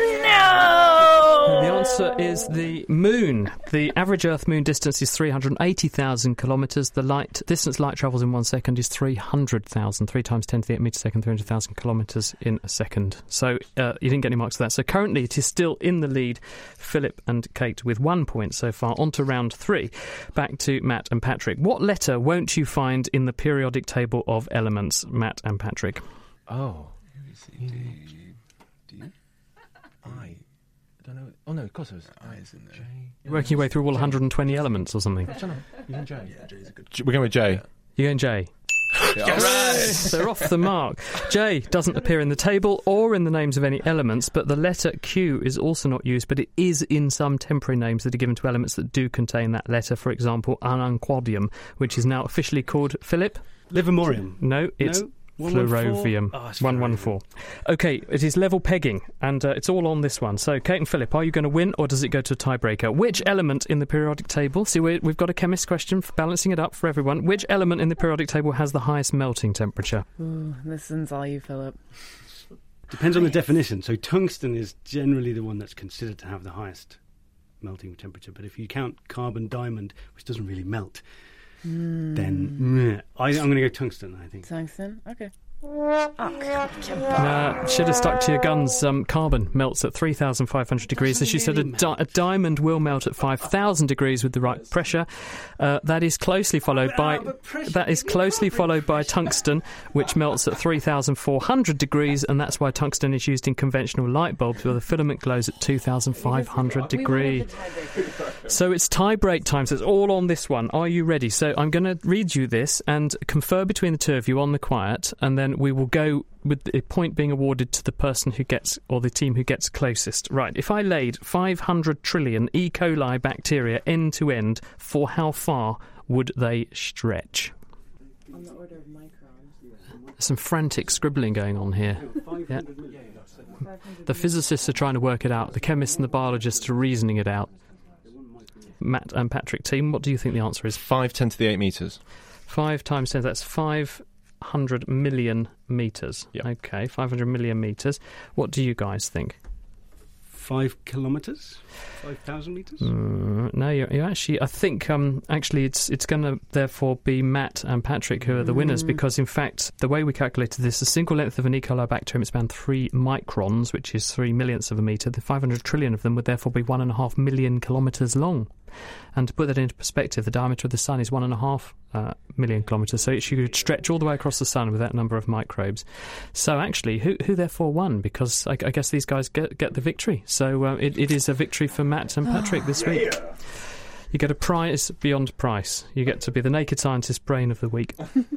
No! The answer is the moon. The average Earth-Moon distance is three hundred eighty thousand kilometres. The light distance light travels in one second is three hundred thousand. three times ten to the eighth metre second, three hundred thousand kilometres in a second. So uh, you didn't get any marks for that. So currently it is still in the lead, Philip and Kate, with one point so far. On to round three. Back to Matt and Patrick. What letter won't you find in the periodic table of elements, Matt and Patrick? Oh. A, B, C, D, D, I. don't know. Oh, no, of course it was. I's in there. You're working your way through all one hundred twenty elements or something. You're going J? Yeah, J's a good... We're going with J. You're going J. Yes! They're off the mark. J doesn't appear in the table or in the names of any elements, but the letter Q is also not used, but it is in some temporary names that are given to elements that do contain that letter. For example, ununquadium, which is now officially called, Philip? Livermorium. No, it's... No? one one four? Fluorovium. Oh, it's one one four. OK, it is level pegging, and uh, it's all on this one. So, Kate and Philip, are you going to win, or does it go to a tiebreaker? Which element in the periodic table... See, we, we've got a chemist question for balancing it up for everyone. Which element in the periodic table has the highest melting temperature? Ooh, this one's all you, Philip. Depends on the definition. So tungsten is generally the one that's considered to have the highest melting temperature. But if you count carbon diamond, which doesn't really melt... Mm. Then meh, I, I'm going to go tungsten, I think. Tungsten? Okay. Oh, God. Nah, should have stuck to your guns. Um, carbon melts at three thousand five hundred degrees. As you said, a, di- a diamond will melt at five thousand degrees with the right pressure. Uh, that is closely followed by that is closely followed by tungsten, which melts at three thousand four hundred degrees, and that's why tungsten is used in conventional light bulbs, where the filament glows at two thousand five hundred degrees. So it's tie-break time. So it's all on this one. Are you ready? So I'm going to read you this and confer between the two of you on the quiet, and then we will go with the point being awarded to the person who gets, or the team who gets closest. Right, if I laid five hundred trillion E. coli bacteria end to end, for how far would they stretch? On the order of microns. Some frantic scribbling going on here. Yeah. The physicists are trying to work it out. The chemists and the biologists are reasoning it out. Matt and Patrick team, what do you think the answer is? Five ten to the eight metres. Five times ten, that's five hundred million metres. Yep. Okay, five hundred million metres. What do you guys think? Five kilometres? Five thousand metres? Mm, no, you're, you're actually... I think, um, actually, it's it's going to, therefore, be Matt and Patrick who are the winners, Mm. because, in fact, the way we calculated this, the single length of an E. coli bacterium is around three microns, which is three millionths of a metre. The five hundred trillion of them would, therefore, be one and a half million kilometres long. And to put that into perspective, the diameter of the sun is one and a half uh, million kilometres, so it, you could stretch all the way across the sun with that number of microbes. So actually, who, who therefore won? Because I, I guess these guys get, get the victory. So uh, it, it is a victory for Matt and Patrick this week. You get a prize beyond price. You get to be the Naked Scientist brain of the week.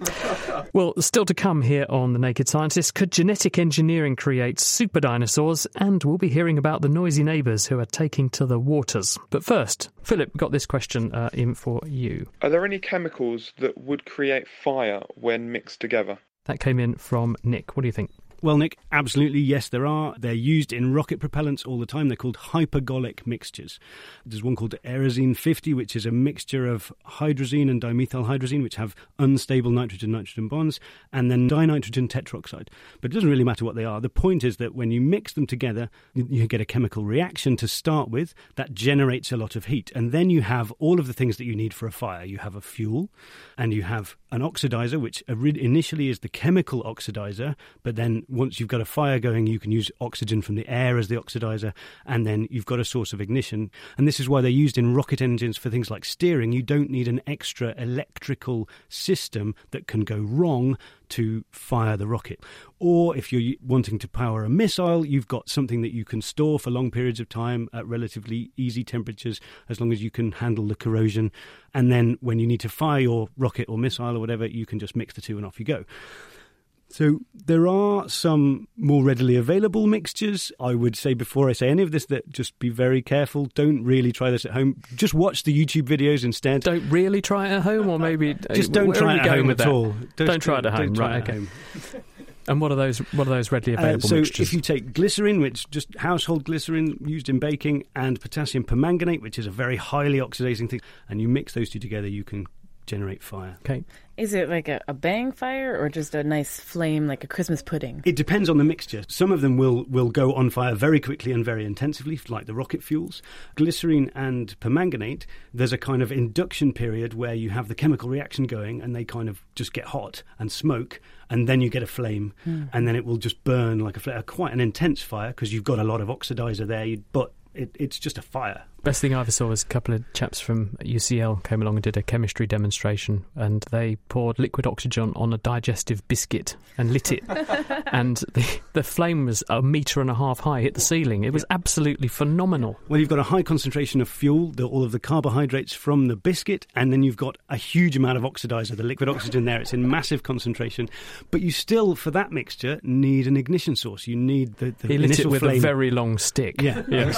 Well, still to come here on The Naked Scientist, could genetic engineering create super dinosaurs? And we'll be hearing about the noisy neighbours who are taking to the waters. But first, Philip, got this question uh, in for you. Are there any chemicals that would create fire when mixed together? That came in from Nick. What do you think? Well, Nick, absolutely, yes, there are. They're used in rocket propellants all the time. They're called hypergolic mixtures. There's one called Aerozine fifty, which is a mixture of hydrazine and dimethylhydrazine, which have unstable nitrogen-nitrogen bonds, and then dinitrogen tetroxide. But it doesn't really matter what they are. The point is that when you mix them together, you get a chemical reaction to start with that generates a lot of heat. And then you have all of the things that you need for a fire. You have a fuel, and you have an oxidizer, which initially is the chemical oxidizer, but then once you've got a fire going, you can use oxygen from the air as the oxidizer, and then you've got a source of ignition. And this is why they're used in rocket engines for things like steering. You don't need an extra electrical system that can go wrong to fire the rocket. Or if you're wanting to power a missile, you've got something that you can store for long periods of time at relatively easy temperatures, as long as you can handle the corrosion. And then when you need to fire your rocket or missile or whatever, you can just mix the two and off you go. So there are some more readily available mixtures. I would say before I say any of this that just be very careful. Don't really try this at home. Just watch the YouTube videos instead. Don't really try it at home, or maybe... Just don't try it at home at all. Don't, don't try it at home, right, okay. Home. And what are those What are those readily available uh, so mixtures? If you take glycerin, which just household glycerin used in baking, and potassium permanganate, which is a very highly oxidizing thing, and you mix those two together, you can generate fire. Okay. Is it like a, a bang fire or just a nice flame, like a Christmas pudding? It depends on the mixture. Some of them will, will go on fire very quickly and very intensively, like the rocket fuels. Glycerine and permanganate, there's a kind of induction period where you have the chemical reaction going and they kind of just get hot and smoke, and then you get a flame, mm. and then it will just burn like a flame. Quite an intense fire because you've got a lot of oxidizer there, but it, it's just a fire. Best thing I ever saw was a couple of chaps from U C L came along and did a chemistry demonstration, and they poured liquid oxygen on a digestive biscuit and lit it. And the, the flame was a metre and a half high, hit the ceiling. It was absolutely phenomenal. Well, you've got a high concentration of fuel, the, all of the carbohydrates from the biscuit, and then you've got a huge amount of oxidizer, the liquid oxygen there. It's in massive concentration. But you still, for that mixture, need an ignition source. You need the, the he lit initial it with flame. a very long stick. Yeah, yeah.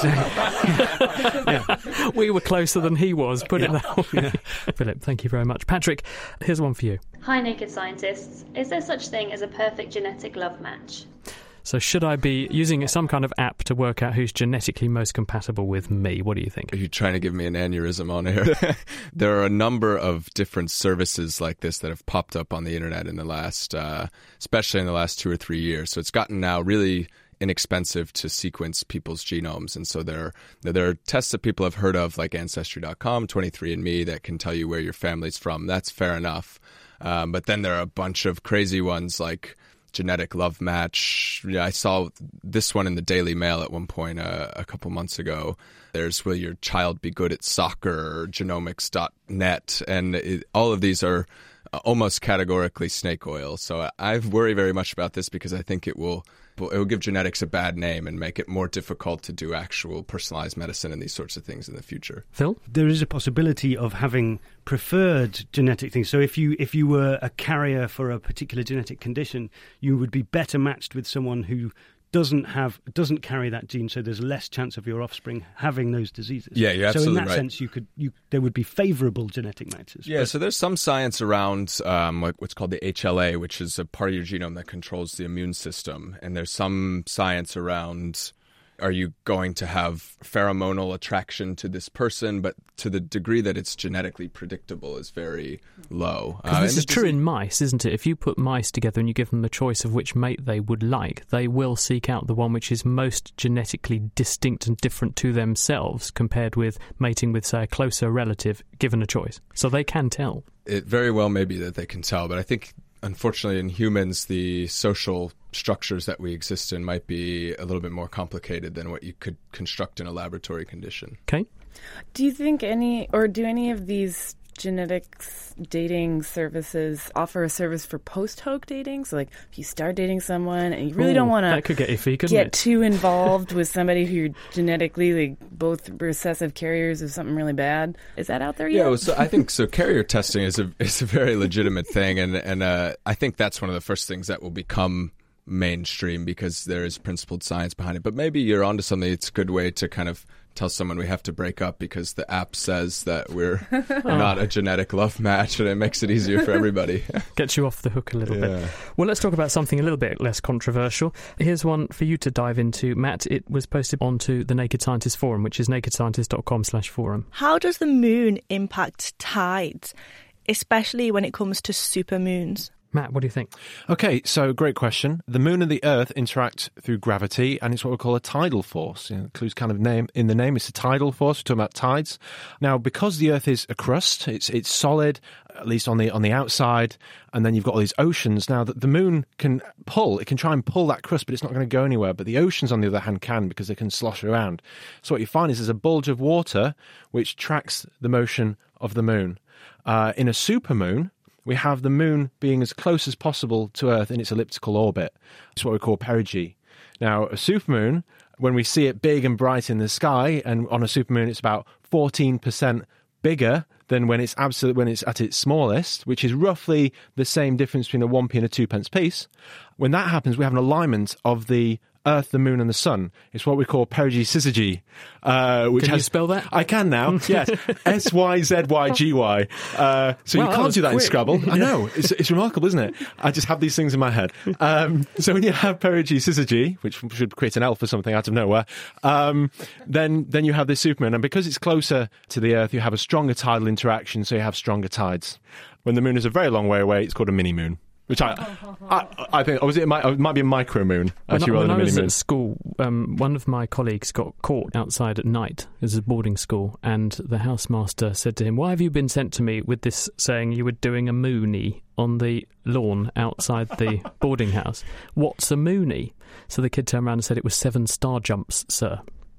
exactly. yeah. We were closer than he was, put Yeah. it that way. Yeah. Philip, thank you very much. Patrick, here's one for you. Hi, Naked Scientists. Is there such thing as a perfect genetic love match? So should I be using some kind of app to work out who's genetically most compatible with me? What do you think? Are you trying to give me an aneurysm on air? There are a number of different services like this that have popped up on the internet in the last, uh, especially in the last two or three years. So it's gotten now really inexpensive to sequence people's genomes. And so there, there are tests that people have heard of, like Ancestry dot com, twenty-three and me, that can tell you where your family's from. That's fair enough. Um, but then there are a bunch of crazy ones like Genetic Love Match. Yeah, I saw this one in the Daily Mail at one point uh, a couple months ago. There's Will Your Child Be Good at Soccer, genomics dot net, and it, all of these are almost categorically snake oil. So I worry very much about this because I think it will it will give genetics a bad name and make it more difficult to do actual personalized medicine and these sorts of things in the future. Phil? There is a possibility of having preferred genetic things. So if you if you were a carrier for a particular genetic condition, you would be better matched with someone who doesn't have doesn't carry that gene, so there's less chance of your offspring having those diseases. Yeah, you're absolutely So in that right. sense, you could you there would be favourable genetic matches. Yeah, so there's some science around um, like what's called the H L A, which is a part of your genome that controls the immune system, and there's some science around, are you going to have pheromonal attraction to this person, but to the degree that it's genetically predictable is very low. Because Uh, this and is this true in mice, isn't it? If you put mice together and you give them a choice of which mate they would like, they will seek out the one which is most genetically distinct and different to themselves compared with mating with, say, a closer relative given a choice. So they can tell. It very well may be that they can tell, but I think, unfortunately, in humans, the social structures that we exist in might be a little bit more complicated than what you could construct in a laboratory condition. Okay. Do you think any, or do any of these genetics dating services offer a service for post-hoc dating? So, like, if you start dating someone and you really Ooh, don't want that could get iffy, to couldn't get it? too involved with somebody who you're genetically, like, both recessive carriers of something really bad, is that out there yet? Yeah, well, so I think so. Carrier testing is a is a very legitimate thing, and and uh, I think that's one of the first things that will become mainstream because there is principled science behind it. But maybe you're onto something. It's a good way to kind of tell someone we have to break up because the app says that we're not a genetic love match, and it makes it easier for everybody. Gets you off the hook a little Yeah. bit. Well, let's talk about something a little bit less controversial. Here's one for you to dive into, Matt. It was posted onto the Naked Scientist forum, which is naked scientist dot com slash forum. How does the moon impact tides, especially when it comes to supermoons? Matt, what do you think? Okay, so great question. The moon and the earth interact through gravity, and it's what we call a tidal force. You know, the clue's kind of name in the name. It's a tidal force. We're talking about tides. Now, because the earth is a crust, it's it's solid, at least on the on the outside, and then you've got all these oceans. Now, the, the moon can pull. It can try and pull that crust, but it's not going to go anywhere. But the oceans, on the other hand, can, because they can slosh around. So what you find is there's a bulge of water which tracks the motion of the moon. Uh, in a supermoon, we have the moon being as close as possible to Earth in its elliptical orbit. It's what we call perigee. Now, a supermoon, when we see it big and bright in the sky, and on a supermoon it's about fourteen percent bigger than when it's absolute, when it's at its smallest, which is roughly the same difference between a one p and a two pence piece. When that happens, we have an alignment of the Earth, the Moon, and the Sun. It's what we call perigee syzygy. Uh, which Can has, you spell that? I can now, yes. S Y Z Y G Y. Uh, so Well, you that can't was do that quick. in Scrabble. I know. It's, it's remarkable, isn't it? I just have these things in my head. Um, so when you have perigee syzygy, which should create an L for something out of nowhere, um, then, then you have this supermoon. And because it's closer to the Earth, you have a stronger tidal interaction, so you have stronger tides. When the moon is a very long way away, it's called a mini-moon. Which I, I, I think, or was it, it might, it might be a micro moon, actually, when rather I, when than a I mini was moon. at school, um, one of my colleagues got caught outside at night. This is a boarding school, and the housemaster said to him, "Why have you been sent to me with this saying you were doing a moonie on the lawn outside the boarding house? What's a moonie?" So the kid turned around and said it was seven star jumps, sir.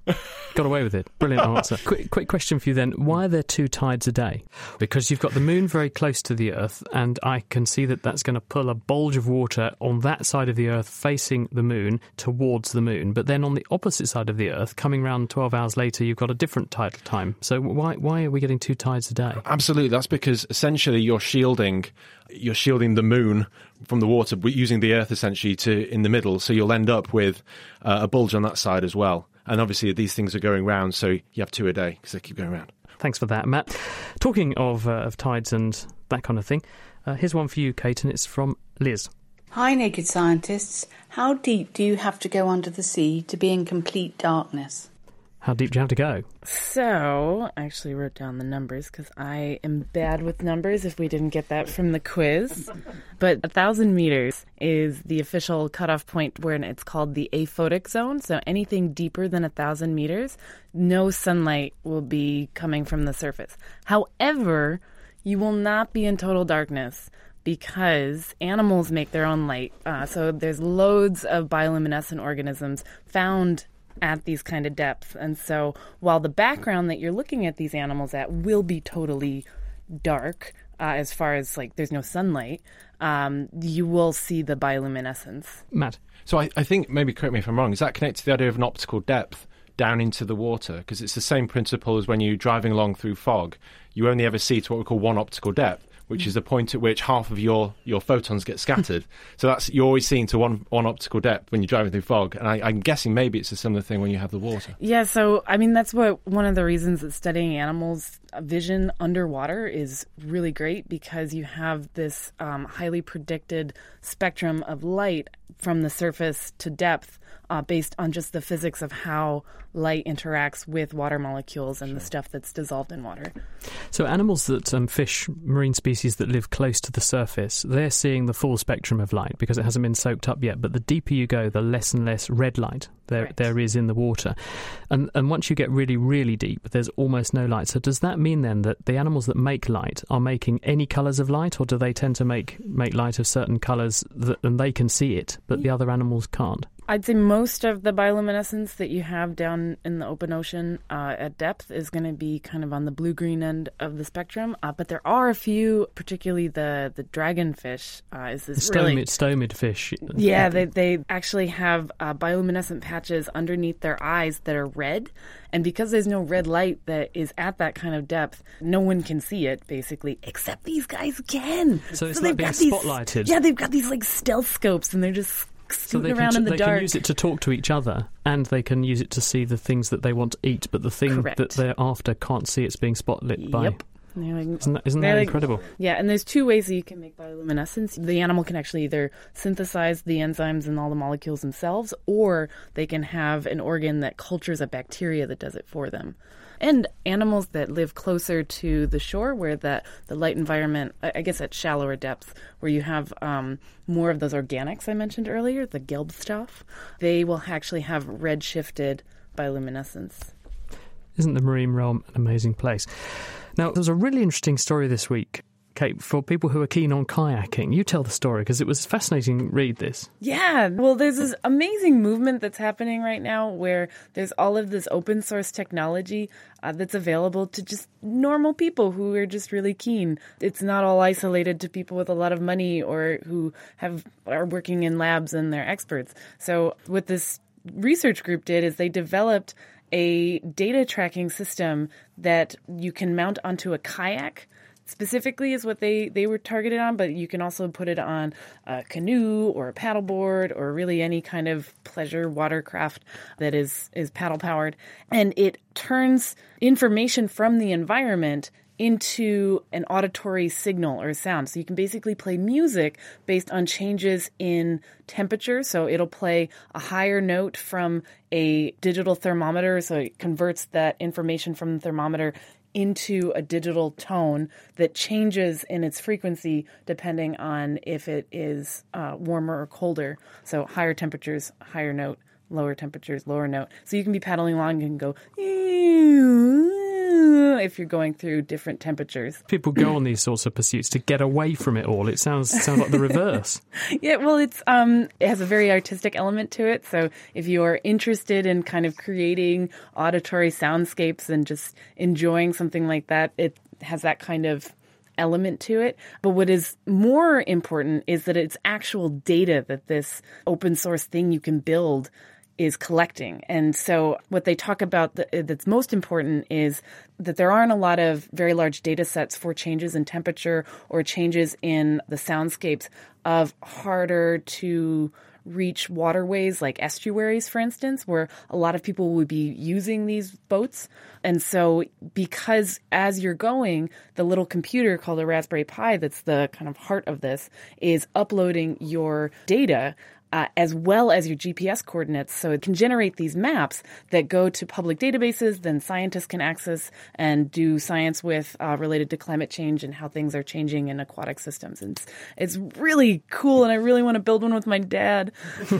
Got away with it. Brilliant answer. Quick, quick question for you then. Why are there two tides a day? Because you've got the moon very close to the Earth, and I can see that that's going to pull a bulge of water on that side of the Earth facing the moon towards the moon. But then on the opposite side of the Earth, coming round twelve hours later, you've got a different tidal time. So why why are we getting two tides a day? Absolutely. That's because essentially you're shielding you're shielding the moon from the water, using the Earth essentially to in the middle. So you'll end up with uh, a bulge on that side as well. And obviously these things are going round, so you have two a day because they keep going round. Thanks for that, Matt. Talking of uh, of tides and that kind of thing, uh, here's one for you, Kate, and it's from Liz. Hi, Naked Scientists. How deep do you have to go under the sea to be in complete darkness? How deep do you have to go? So, I actually wrote down the numbers because I am bad with numbers if we didn't get that from the quiz. But a thousand meters is the official cutoff point where it's called the aphotic zone. So anything deeper than a thousand meters, no sunlight will be coming from the surface. However, you will not be in total darkness because animals make their own light. Uh, so there's loads of bioluminescent organisms found at these kind of depths. And so while the background that you're looking at these animals at will be totally dark, uh, as far as like there's no sunlight, um, you will see the bioluminescence. Matt? So I, I think, maybe correct me if I'm wrong, is that connected to the idea of an optical depth down into the water? Because it's the same principle as when you're driving along through fog. You only ever see to what we call one optical depth, which is the point at which half of your, your photons get scattered. So that's you're always seeing to one one optical depth when you're driving through fog. And I, I'm guessing maybe it's a similar thing when you have the water. Yeah, so, I mean, that's what one of the reasons that studying animals' vision underwater is really great, because you have this um, highly predicted spectrum of light from the surface to depth uh, based on just the physics of how light interacts with water molecules and sure. the stuff that's dissolved in water. So animals that um, fish, marine species that live close to the surface, they're seeing the full spectrum of light because it hasn't been soaked up yet. But the deeper you go, the less and less red light there right. there is in the water. And and once you get really, really deep, there's almost no light. So does that mean then that the animals that make light are making any colours of light, or do they tend to make, make light of certain colours that, and they can see it, but the other animals can't? I'd say most of the bioluminescence that you have down in the open ocean uh, at depth is going to be kind of on the blue-green end of the spectrum. Uh, but there are a few, particularly the, the dragonfish. Uh, is this the really... stomid fish. Yeah, they, they actually have uh, bioluminescent patches underneath their eyes that are red. And because there's no red light that is at that kind of depth, no one can see it, basically, except these guys can. So it's so like being these, spotlighted. Yeah, they've got these like stealth scopes, and they're just so they around can, in the they dark. They can use it to talk to each other, and they can use it to see the things that they want to eat, but the thing Correct. that they're after can't see it's being spotlit by. Yep. Like, isn't that, isn't that like, incredible? Yeah, and there's two ways that you can make bioluminescence. The animal can actually either synthesize the enzymes and all the molecules themselves, or they can have an organ that cultures a bacteria that does it for them. And animals that live closer to the shore, where the, the light environment, I guess at shallower depths, where you have um, more of those organics I mentioned earlier, the Gelbstoff, they will actually have red-shifted bioluminescence. Isn't the marine realm an amazing place? Now, there's a really interesting story this week, Kate, for people who are keen on kayaking. You tell the story, because it was a fascinating read, this. Yeah, well, there's this amazing movement that's happening right now where there's all of this open source technology uh, that's available to just normal people who are just really keen. It's not all isolated to people with a lot of money or who have are working in labs and they're experts. So what this research group did is they developed a data tracking system that you can mount onto a kayak. Specifically is what they, they were targeted on, but you can also put it on a canoe or a paddleboard or really any kind of pleasure watercraft that is, is paddle powered. And it turns information from the environment into an auditory signal or sound. So you can basically play music based on changes in temperature. So it'll play a higher note from a digital thermometer. So it converts that information from the thermometer into a digital tone that changes in its frequency depending on if it is uh, warmer or colder. So higher temperatures, higher note, lower temperatures, lower note. So you can be paddling along and go, uh, if you're going through different temperatures. People go on these sorts of pursuits to get away from it all. It sounds sounds like the reverse. Yeah, well, it's um, it has a very artistic element to it. So if you're interested in kind of creating auditory soundscapes and just enjoying something like that, it has that kind of element to it. But what is more important is that it's actual data that this open source thing you can build is collecting. And so what they talk about that, that's most important is that there aren't a lot of very large data sets for changes in temperature or changes in the soundscapes of harder to reach waterways like estuaries, for instance, where a lot of people would be using these boats. And so because as you're going, the little computer called a Raspberry Pi that's the kind of heart of this is uploading your data Uh, as well as your G P S coordinates. So it can generate these maps that go to public databases, then scientists can access and do science with uh, related to climate change and how things are changing in aquatic systems. And it's, it's really cool, and I really want to build one with my dad.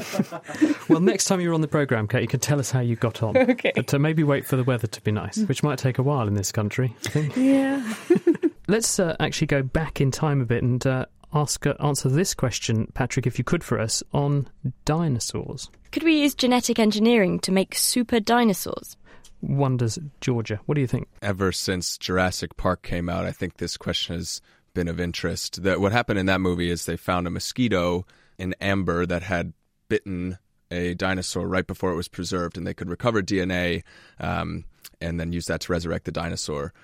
Well, next time you're on the programme, Kate, you can tell us how you got on. Okay. But uh, maybe wait for the weather to be nice, which might take a while in this country, I think. Yeah. Let's uh, actually go back in time a bit and uh, ask uh, answer this question, Patrick, if you could, for us, on dinosaurs. Could we use genetic engineering to make super dinosaurs? Wonders Georgia. What do you think? Ever since Jurassic Park came out, I think this question has been of interest. That what happened in that movie is they found a mosquito in amber that had bitten a dinosaur right before it was preserved, and they could recover D N A um, and then use that to resurrect the dinosaur.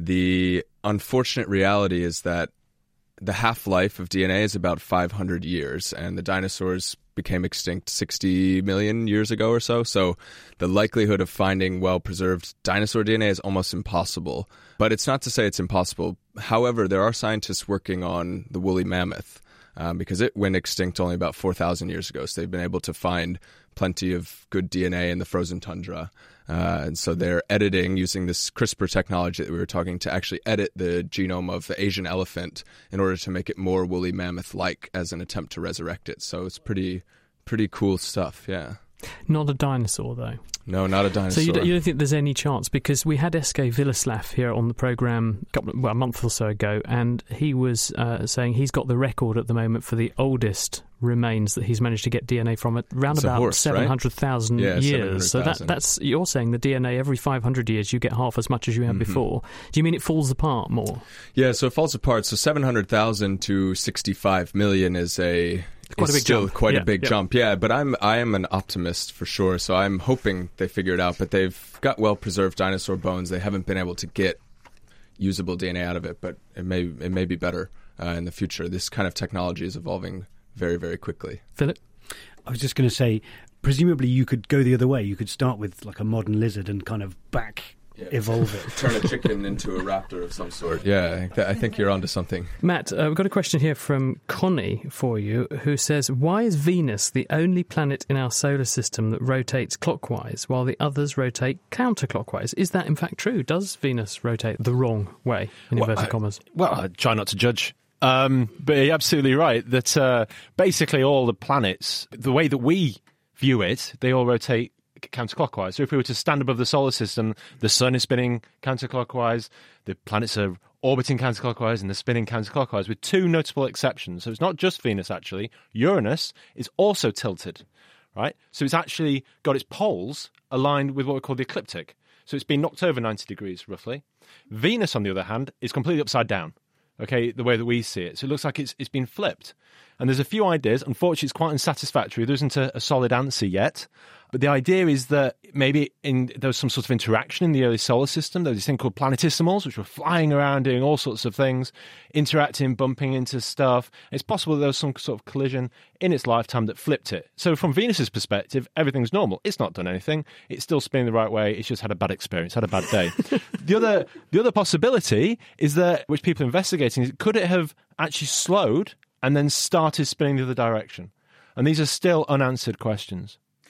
The unfortunate reality is that the half-life of D N A is about five hundred years, and the dinosaurs became extinct sixty million years ago or so. So the likelihood of finding well-preserved dinosaur D N A is almost impossible. But it's not to say it's impossible. However, there are scientists working on the woolly mammoth um, because it went extinct only about four thousand years ago. So they've been able to find plenty of good D N A in the frozen tundra. Uh, and so they're editing using this CRISPR technology that we were talking to actually edit the genome of the Asian elephant in order to make it more woolly mammoth-like as an attempt to resurrect it. So it's pretty, pretty cool stuff, yeah. Not a dinosaur, though. No, not a dinosaur. So you don't, you don't think there's any chance? Because we had S K Villeslav here on the programme a, couple, well, a month or so ago, and he was uh, saying he's got the record at the moment for the oldest remains that he's managed to get D N A from at around it's about seven hundred thousand right? yeah, years. So that, that's, you're saying the D N A every five hundred years you get half as much as you had mm-hmm. before. Do you mean it falls apart more? Yeah, so it falls apart. So seven hundred thousand to sixty-five million is a... Quite a big still jump. quite yeah, a big yeah. jump, yeah. But I'm I am an optimist for sure, so I'm hoping they figure it out. But they've got well preserved dinosaur bones. They haven't been able to get usable D N A out of it, but it may it may be better uh, in the future. This kind of technology is evolving very very quickly. Philip, I was just going to say, presumably you could go the other way. You could start with like a modern lizard and kind of back. Yeah. Evolve it. Turn a chicken into a raptor of some sort. Yeah, I think you're onto something. Matt, uh, we've got a question here from Connie for you, who says, why is Venus the only planet in our solar system that rotates clockwise while the others rotate counterclockwise? Is that in fact true? Does Venus rotate the wrong way, in well, inverted I, commas? Well, I try not to judge. Um, but you're absolutely right that uh, basically all the planets, the way that we view it, they all rotate counterclockwise. So if we were to stand above the solar system, the sun is spinning counterclockwise, the planets are orbiting counterclockwise, and they're spinning counterclockwise, with two notable exceptions. So it's not just Venus, actually. Uranus is also tilted, right? So it's actually got its poles aligned with what we call the ecliptic. So it's been knocked over ninety degrees, roughly. Venus, on the other hand, is completely upside down, okay, the way that we see it. So it looks like it's it's been flipped. And there's a few ideas. Unfortunately, it's quite unsatisfactory. There isn't a, a solid answer yet. But the idea is that maybe in, there was some sort of interaction in the early solar system. There was this thing called planetesimals, which were flying around doing all sorts of things, interacting, bumping into stuff. It's possible that there was some sort of collision in its lifetime that flipped it. So from Venus's perspective, everything's normal. It's not done anything. It's still spinning the right way. It's just had a bad experience, had a bad day. the other the other possibility is that, which people are investigating, is could it have actually slowed and then started spinning the other direction? And these are still unanswered questions.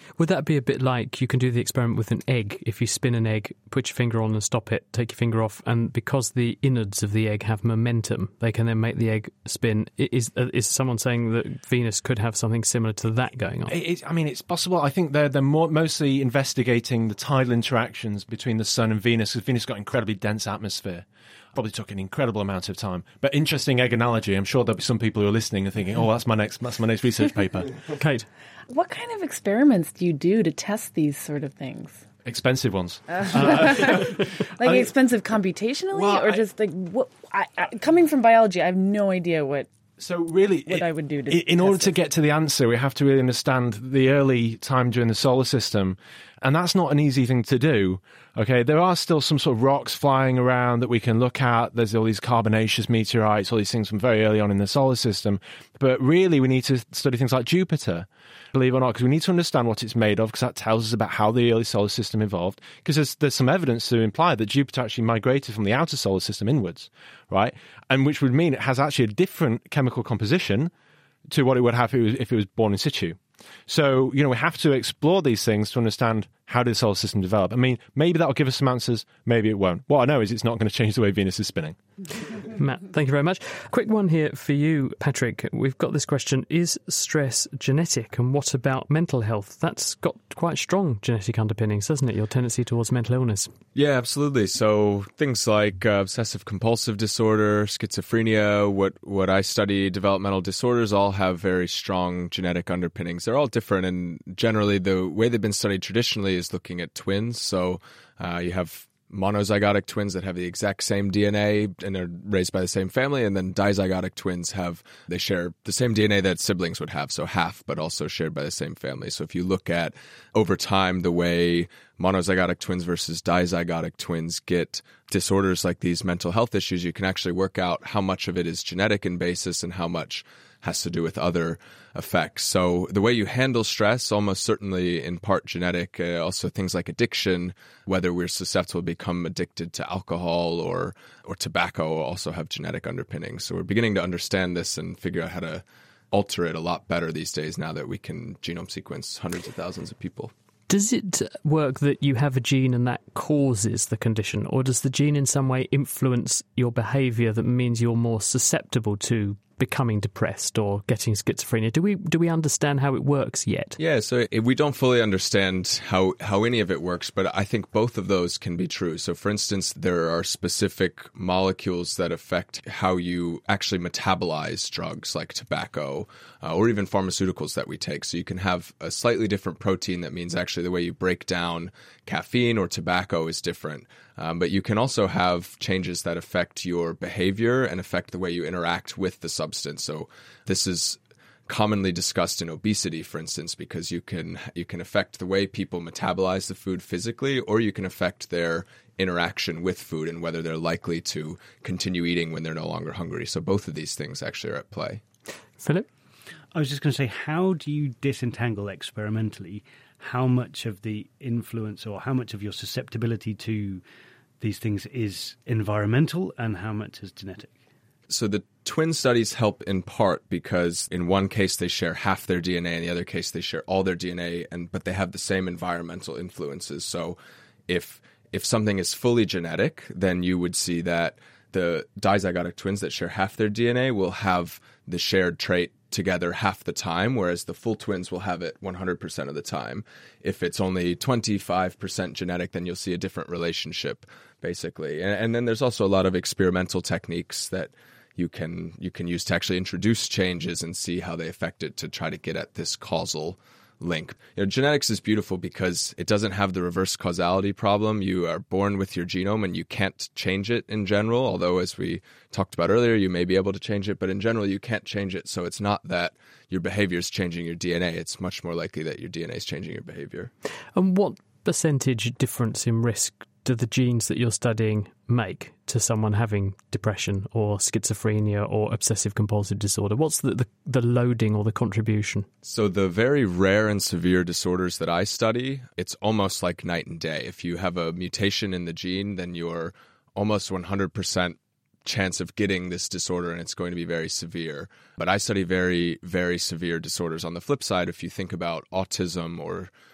Would that be a bit like you can do the experiment with an egg? If you spin an egg, put your finger on and stop it, take your finger off, and because the innards of the egg have momentum, they can then make the egg spin. Is is someone saying that Venus could have something similar to that going on? It, I mean, it's possible. I think they're, they're more, mostly investigating the tidal interactions between the Sun and Venus, because Venus has got an incredibly dense atmosphere. Probably took an incredible amount of time. But interesting egg analogy. I'm sure there'll be some people who are listening and thinking, oh, that's my next that's my next research paper. Kate? What kind of experiments do you do to test these sort of things? Expensive ones. Uh, like I mean, expensive computationally? well, or I- just like, what? I, I, coming from biology, I have no idea what... So really, what it, I would do to in test order this. to get to the answer, we have to really understand the early time during the solar system, and that's not an easy thing to do. Okay, there are still some sort of rocks flying around that we can look at. There's all these carbonaceous meteorites, all these things from very early on in the solar system. But really, we need to study things like Jupiter, believe it or not, because we need to understand what it's made of, because that tells us about how the early solar system evolved. Because there's, there's some evidence to imply that Jupiter actually migrated from the outer solar system inwards, right? And which would mean it has actually a different chemical composition to what it would have if it was, if it was born in situ. So, you know, we have to explore these things to understand how did the solar system develop. I mean, maybe that'll give us some answers, maybe it won't. What I know is it's not going to change the way Venus is spinning. Matt, thank you very much. Quick one here for you, Patrick. We've got this question, is stress genetic, and what about mental health? That's got quite strong genetic underpinnings, doesn't it, your tendency towards mental illness? Yeah, absolutely. So things like uh, obsessive compulsive disorder, schizophrenia, what, what I study, developmental disorders, all have very strong genetic underpinnings. They're all different, and generally the way they've been studied traditionally is looking at twins. So uh, you have monozygotic twins that have the exact same D N A and are raised by the same family, and then dizygotic twins have, they share the same D N A that siblings would have, so half, but also shared by the same family. So if you look at over time the way monozygotic twins versus dizygotic twins get disorders like these mental health issues, you can actually work out how much of it is genetic in basis and how much has to do with other effects. So the way you handle stress, almost certainly in part genetic. Uh, also things like addiction, whether we're susceptible to become addicted to alcohol or or tobacco, also have genetic underpinnings. So we're beginning to understand this and figure out how to alter it a lot better these days now that we can genome sequence hundreds of thousands of people. Does it work that you have a gene and that causes the condition, or does the gene in some way influence your behaviour that means you're more susceptible to becoming depressed or getting schizophrenia? Do we do we understand how it works yet? Yeah, so it, we don't fully understand how, how any of it works, but I think both of those can be true. So for instance, there are specific molecules that affect how you actually metabolize drugs like tobacco uh, or even pharmaceuticals that we take. So you can have a slightly different protein that means actually the way you break down caffeine or tobacco is different. Um, but you can also have changes that affect your behavior and affect the way you interact with the substance. So this is commonly discussed in obesity, for instance, because you can you can affect the way people metabolize the food physically, or you can affect their interaction with food and whether they're likely to continue eating when they're no longer hungry. So both of these things actually are at play. Philip? I was just going to say, how do you disentangle experimentally how much of the influence or how much of your susceptibility to these things is environmental and how much is genetic? So the twin studies help in part because in one case they share half their D N A, in the other case they share all their D N A, and but they have the same environmental influences. So if if something is fully genetic, then you would see that the dizygotic twins that share half their D N A will have the shared trait together half the time, whereas the full twins will have it one hundred percent of the time. If it's only twenty-five percent genetic, then you'll see a different relationship, basically. And, and then there's also a lot of experimental techniques that you can you can use to actually introduce changes and see how they affect it to try to get at this causal link. You know, genetics is beautiful because it doesn't have the reverse causality problem. You are born with your genome and you can't change it in general, although as we talked about earlier, you may be able to change it, but in general you can't change it. So it's not that your behavior is changing your D N A. It's much more likely that your D N A is changing your behavior. And what percentage difference in risk do the genes that you're studying make to someone having depression or schizophrenia or obsessive compulsive disorder? What's the, the, the loading or the contribution? So the very rare and severe disorders that I study, it's almost like night and day. If you have a mutation in the gene, then you're almost one hundred percent chance of getting this disorder, and it's going to be very severe. But I study very, very severe disorders. On the flip side, if you think about autism or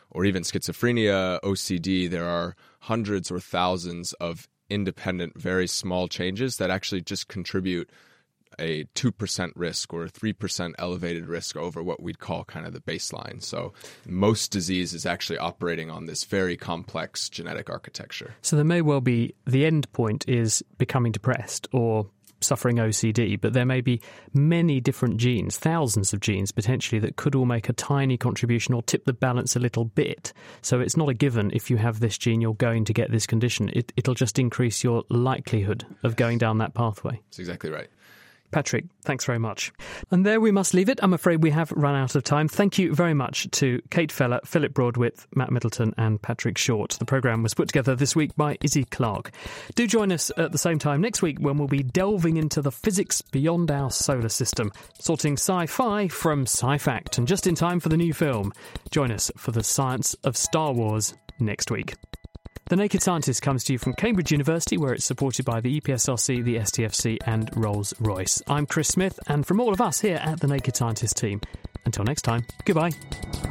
or even schizophrenia, O C D, there are hundreds or thousands of independent, very small changes that actually just contribute a two percent risk or a three percent elevated risk over what we'd call kind of the baseline. So most disease is actually operating on this very complex genetic architecture. So there may well be the end point is becoming depressed or suffering O C D, but there may be many different genes, thousands of genes potentially, that could all make a tiny contribution or tip the balance a little bit. So it's not a given if you have this gene, you're going to get this condition. It, it'll just increase your likelihood of going down that pathway. That's exactly right. Patrick, thanks very much. And there we must leave it. I'm afraid we have run out of time. Thank you very much to Kate Feller, Philip Broadwith, Matt Middleton and Patrick Short. The programme was put together this week by Izzy Clark. Do join us at the same time next week when we'll be delving into the physics beyond our solar system, sorting sci-fi from sci-fact, and just in time for the new film. Join us for the science of Star Wars next week. The Naked Scientist comes to you from Cambridge University, where it's supported by the E P S R C, the S T F C and Rolls-Royce. I'm Chris Smith, and from all of us here at the Naked Scientist team, until next time, goodbye.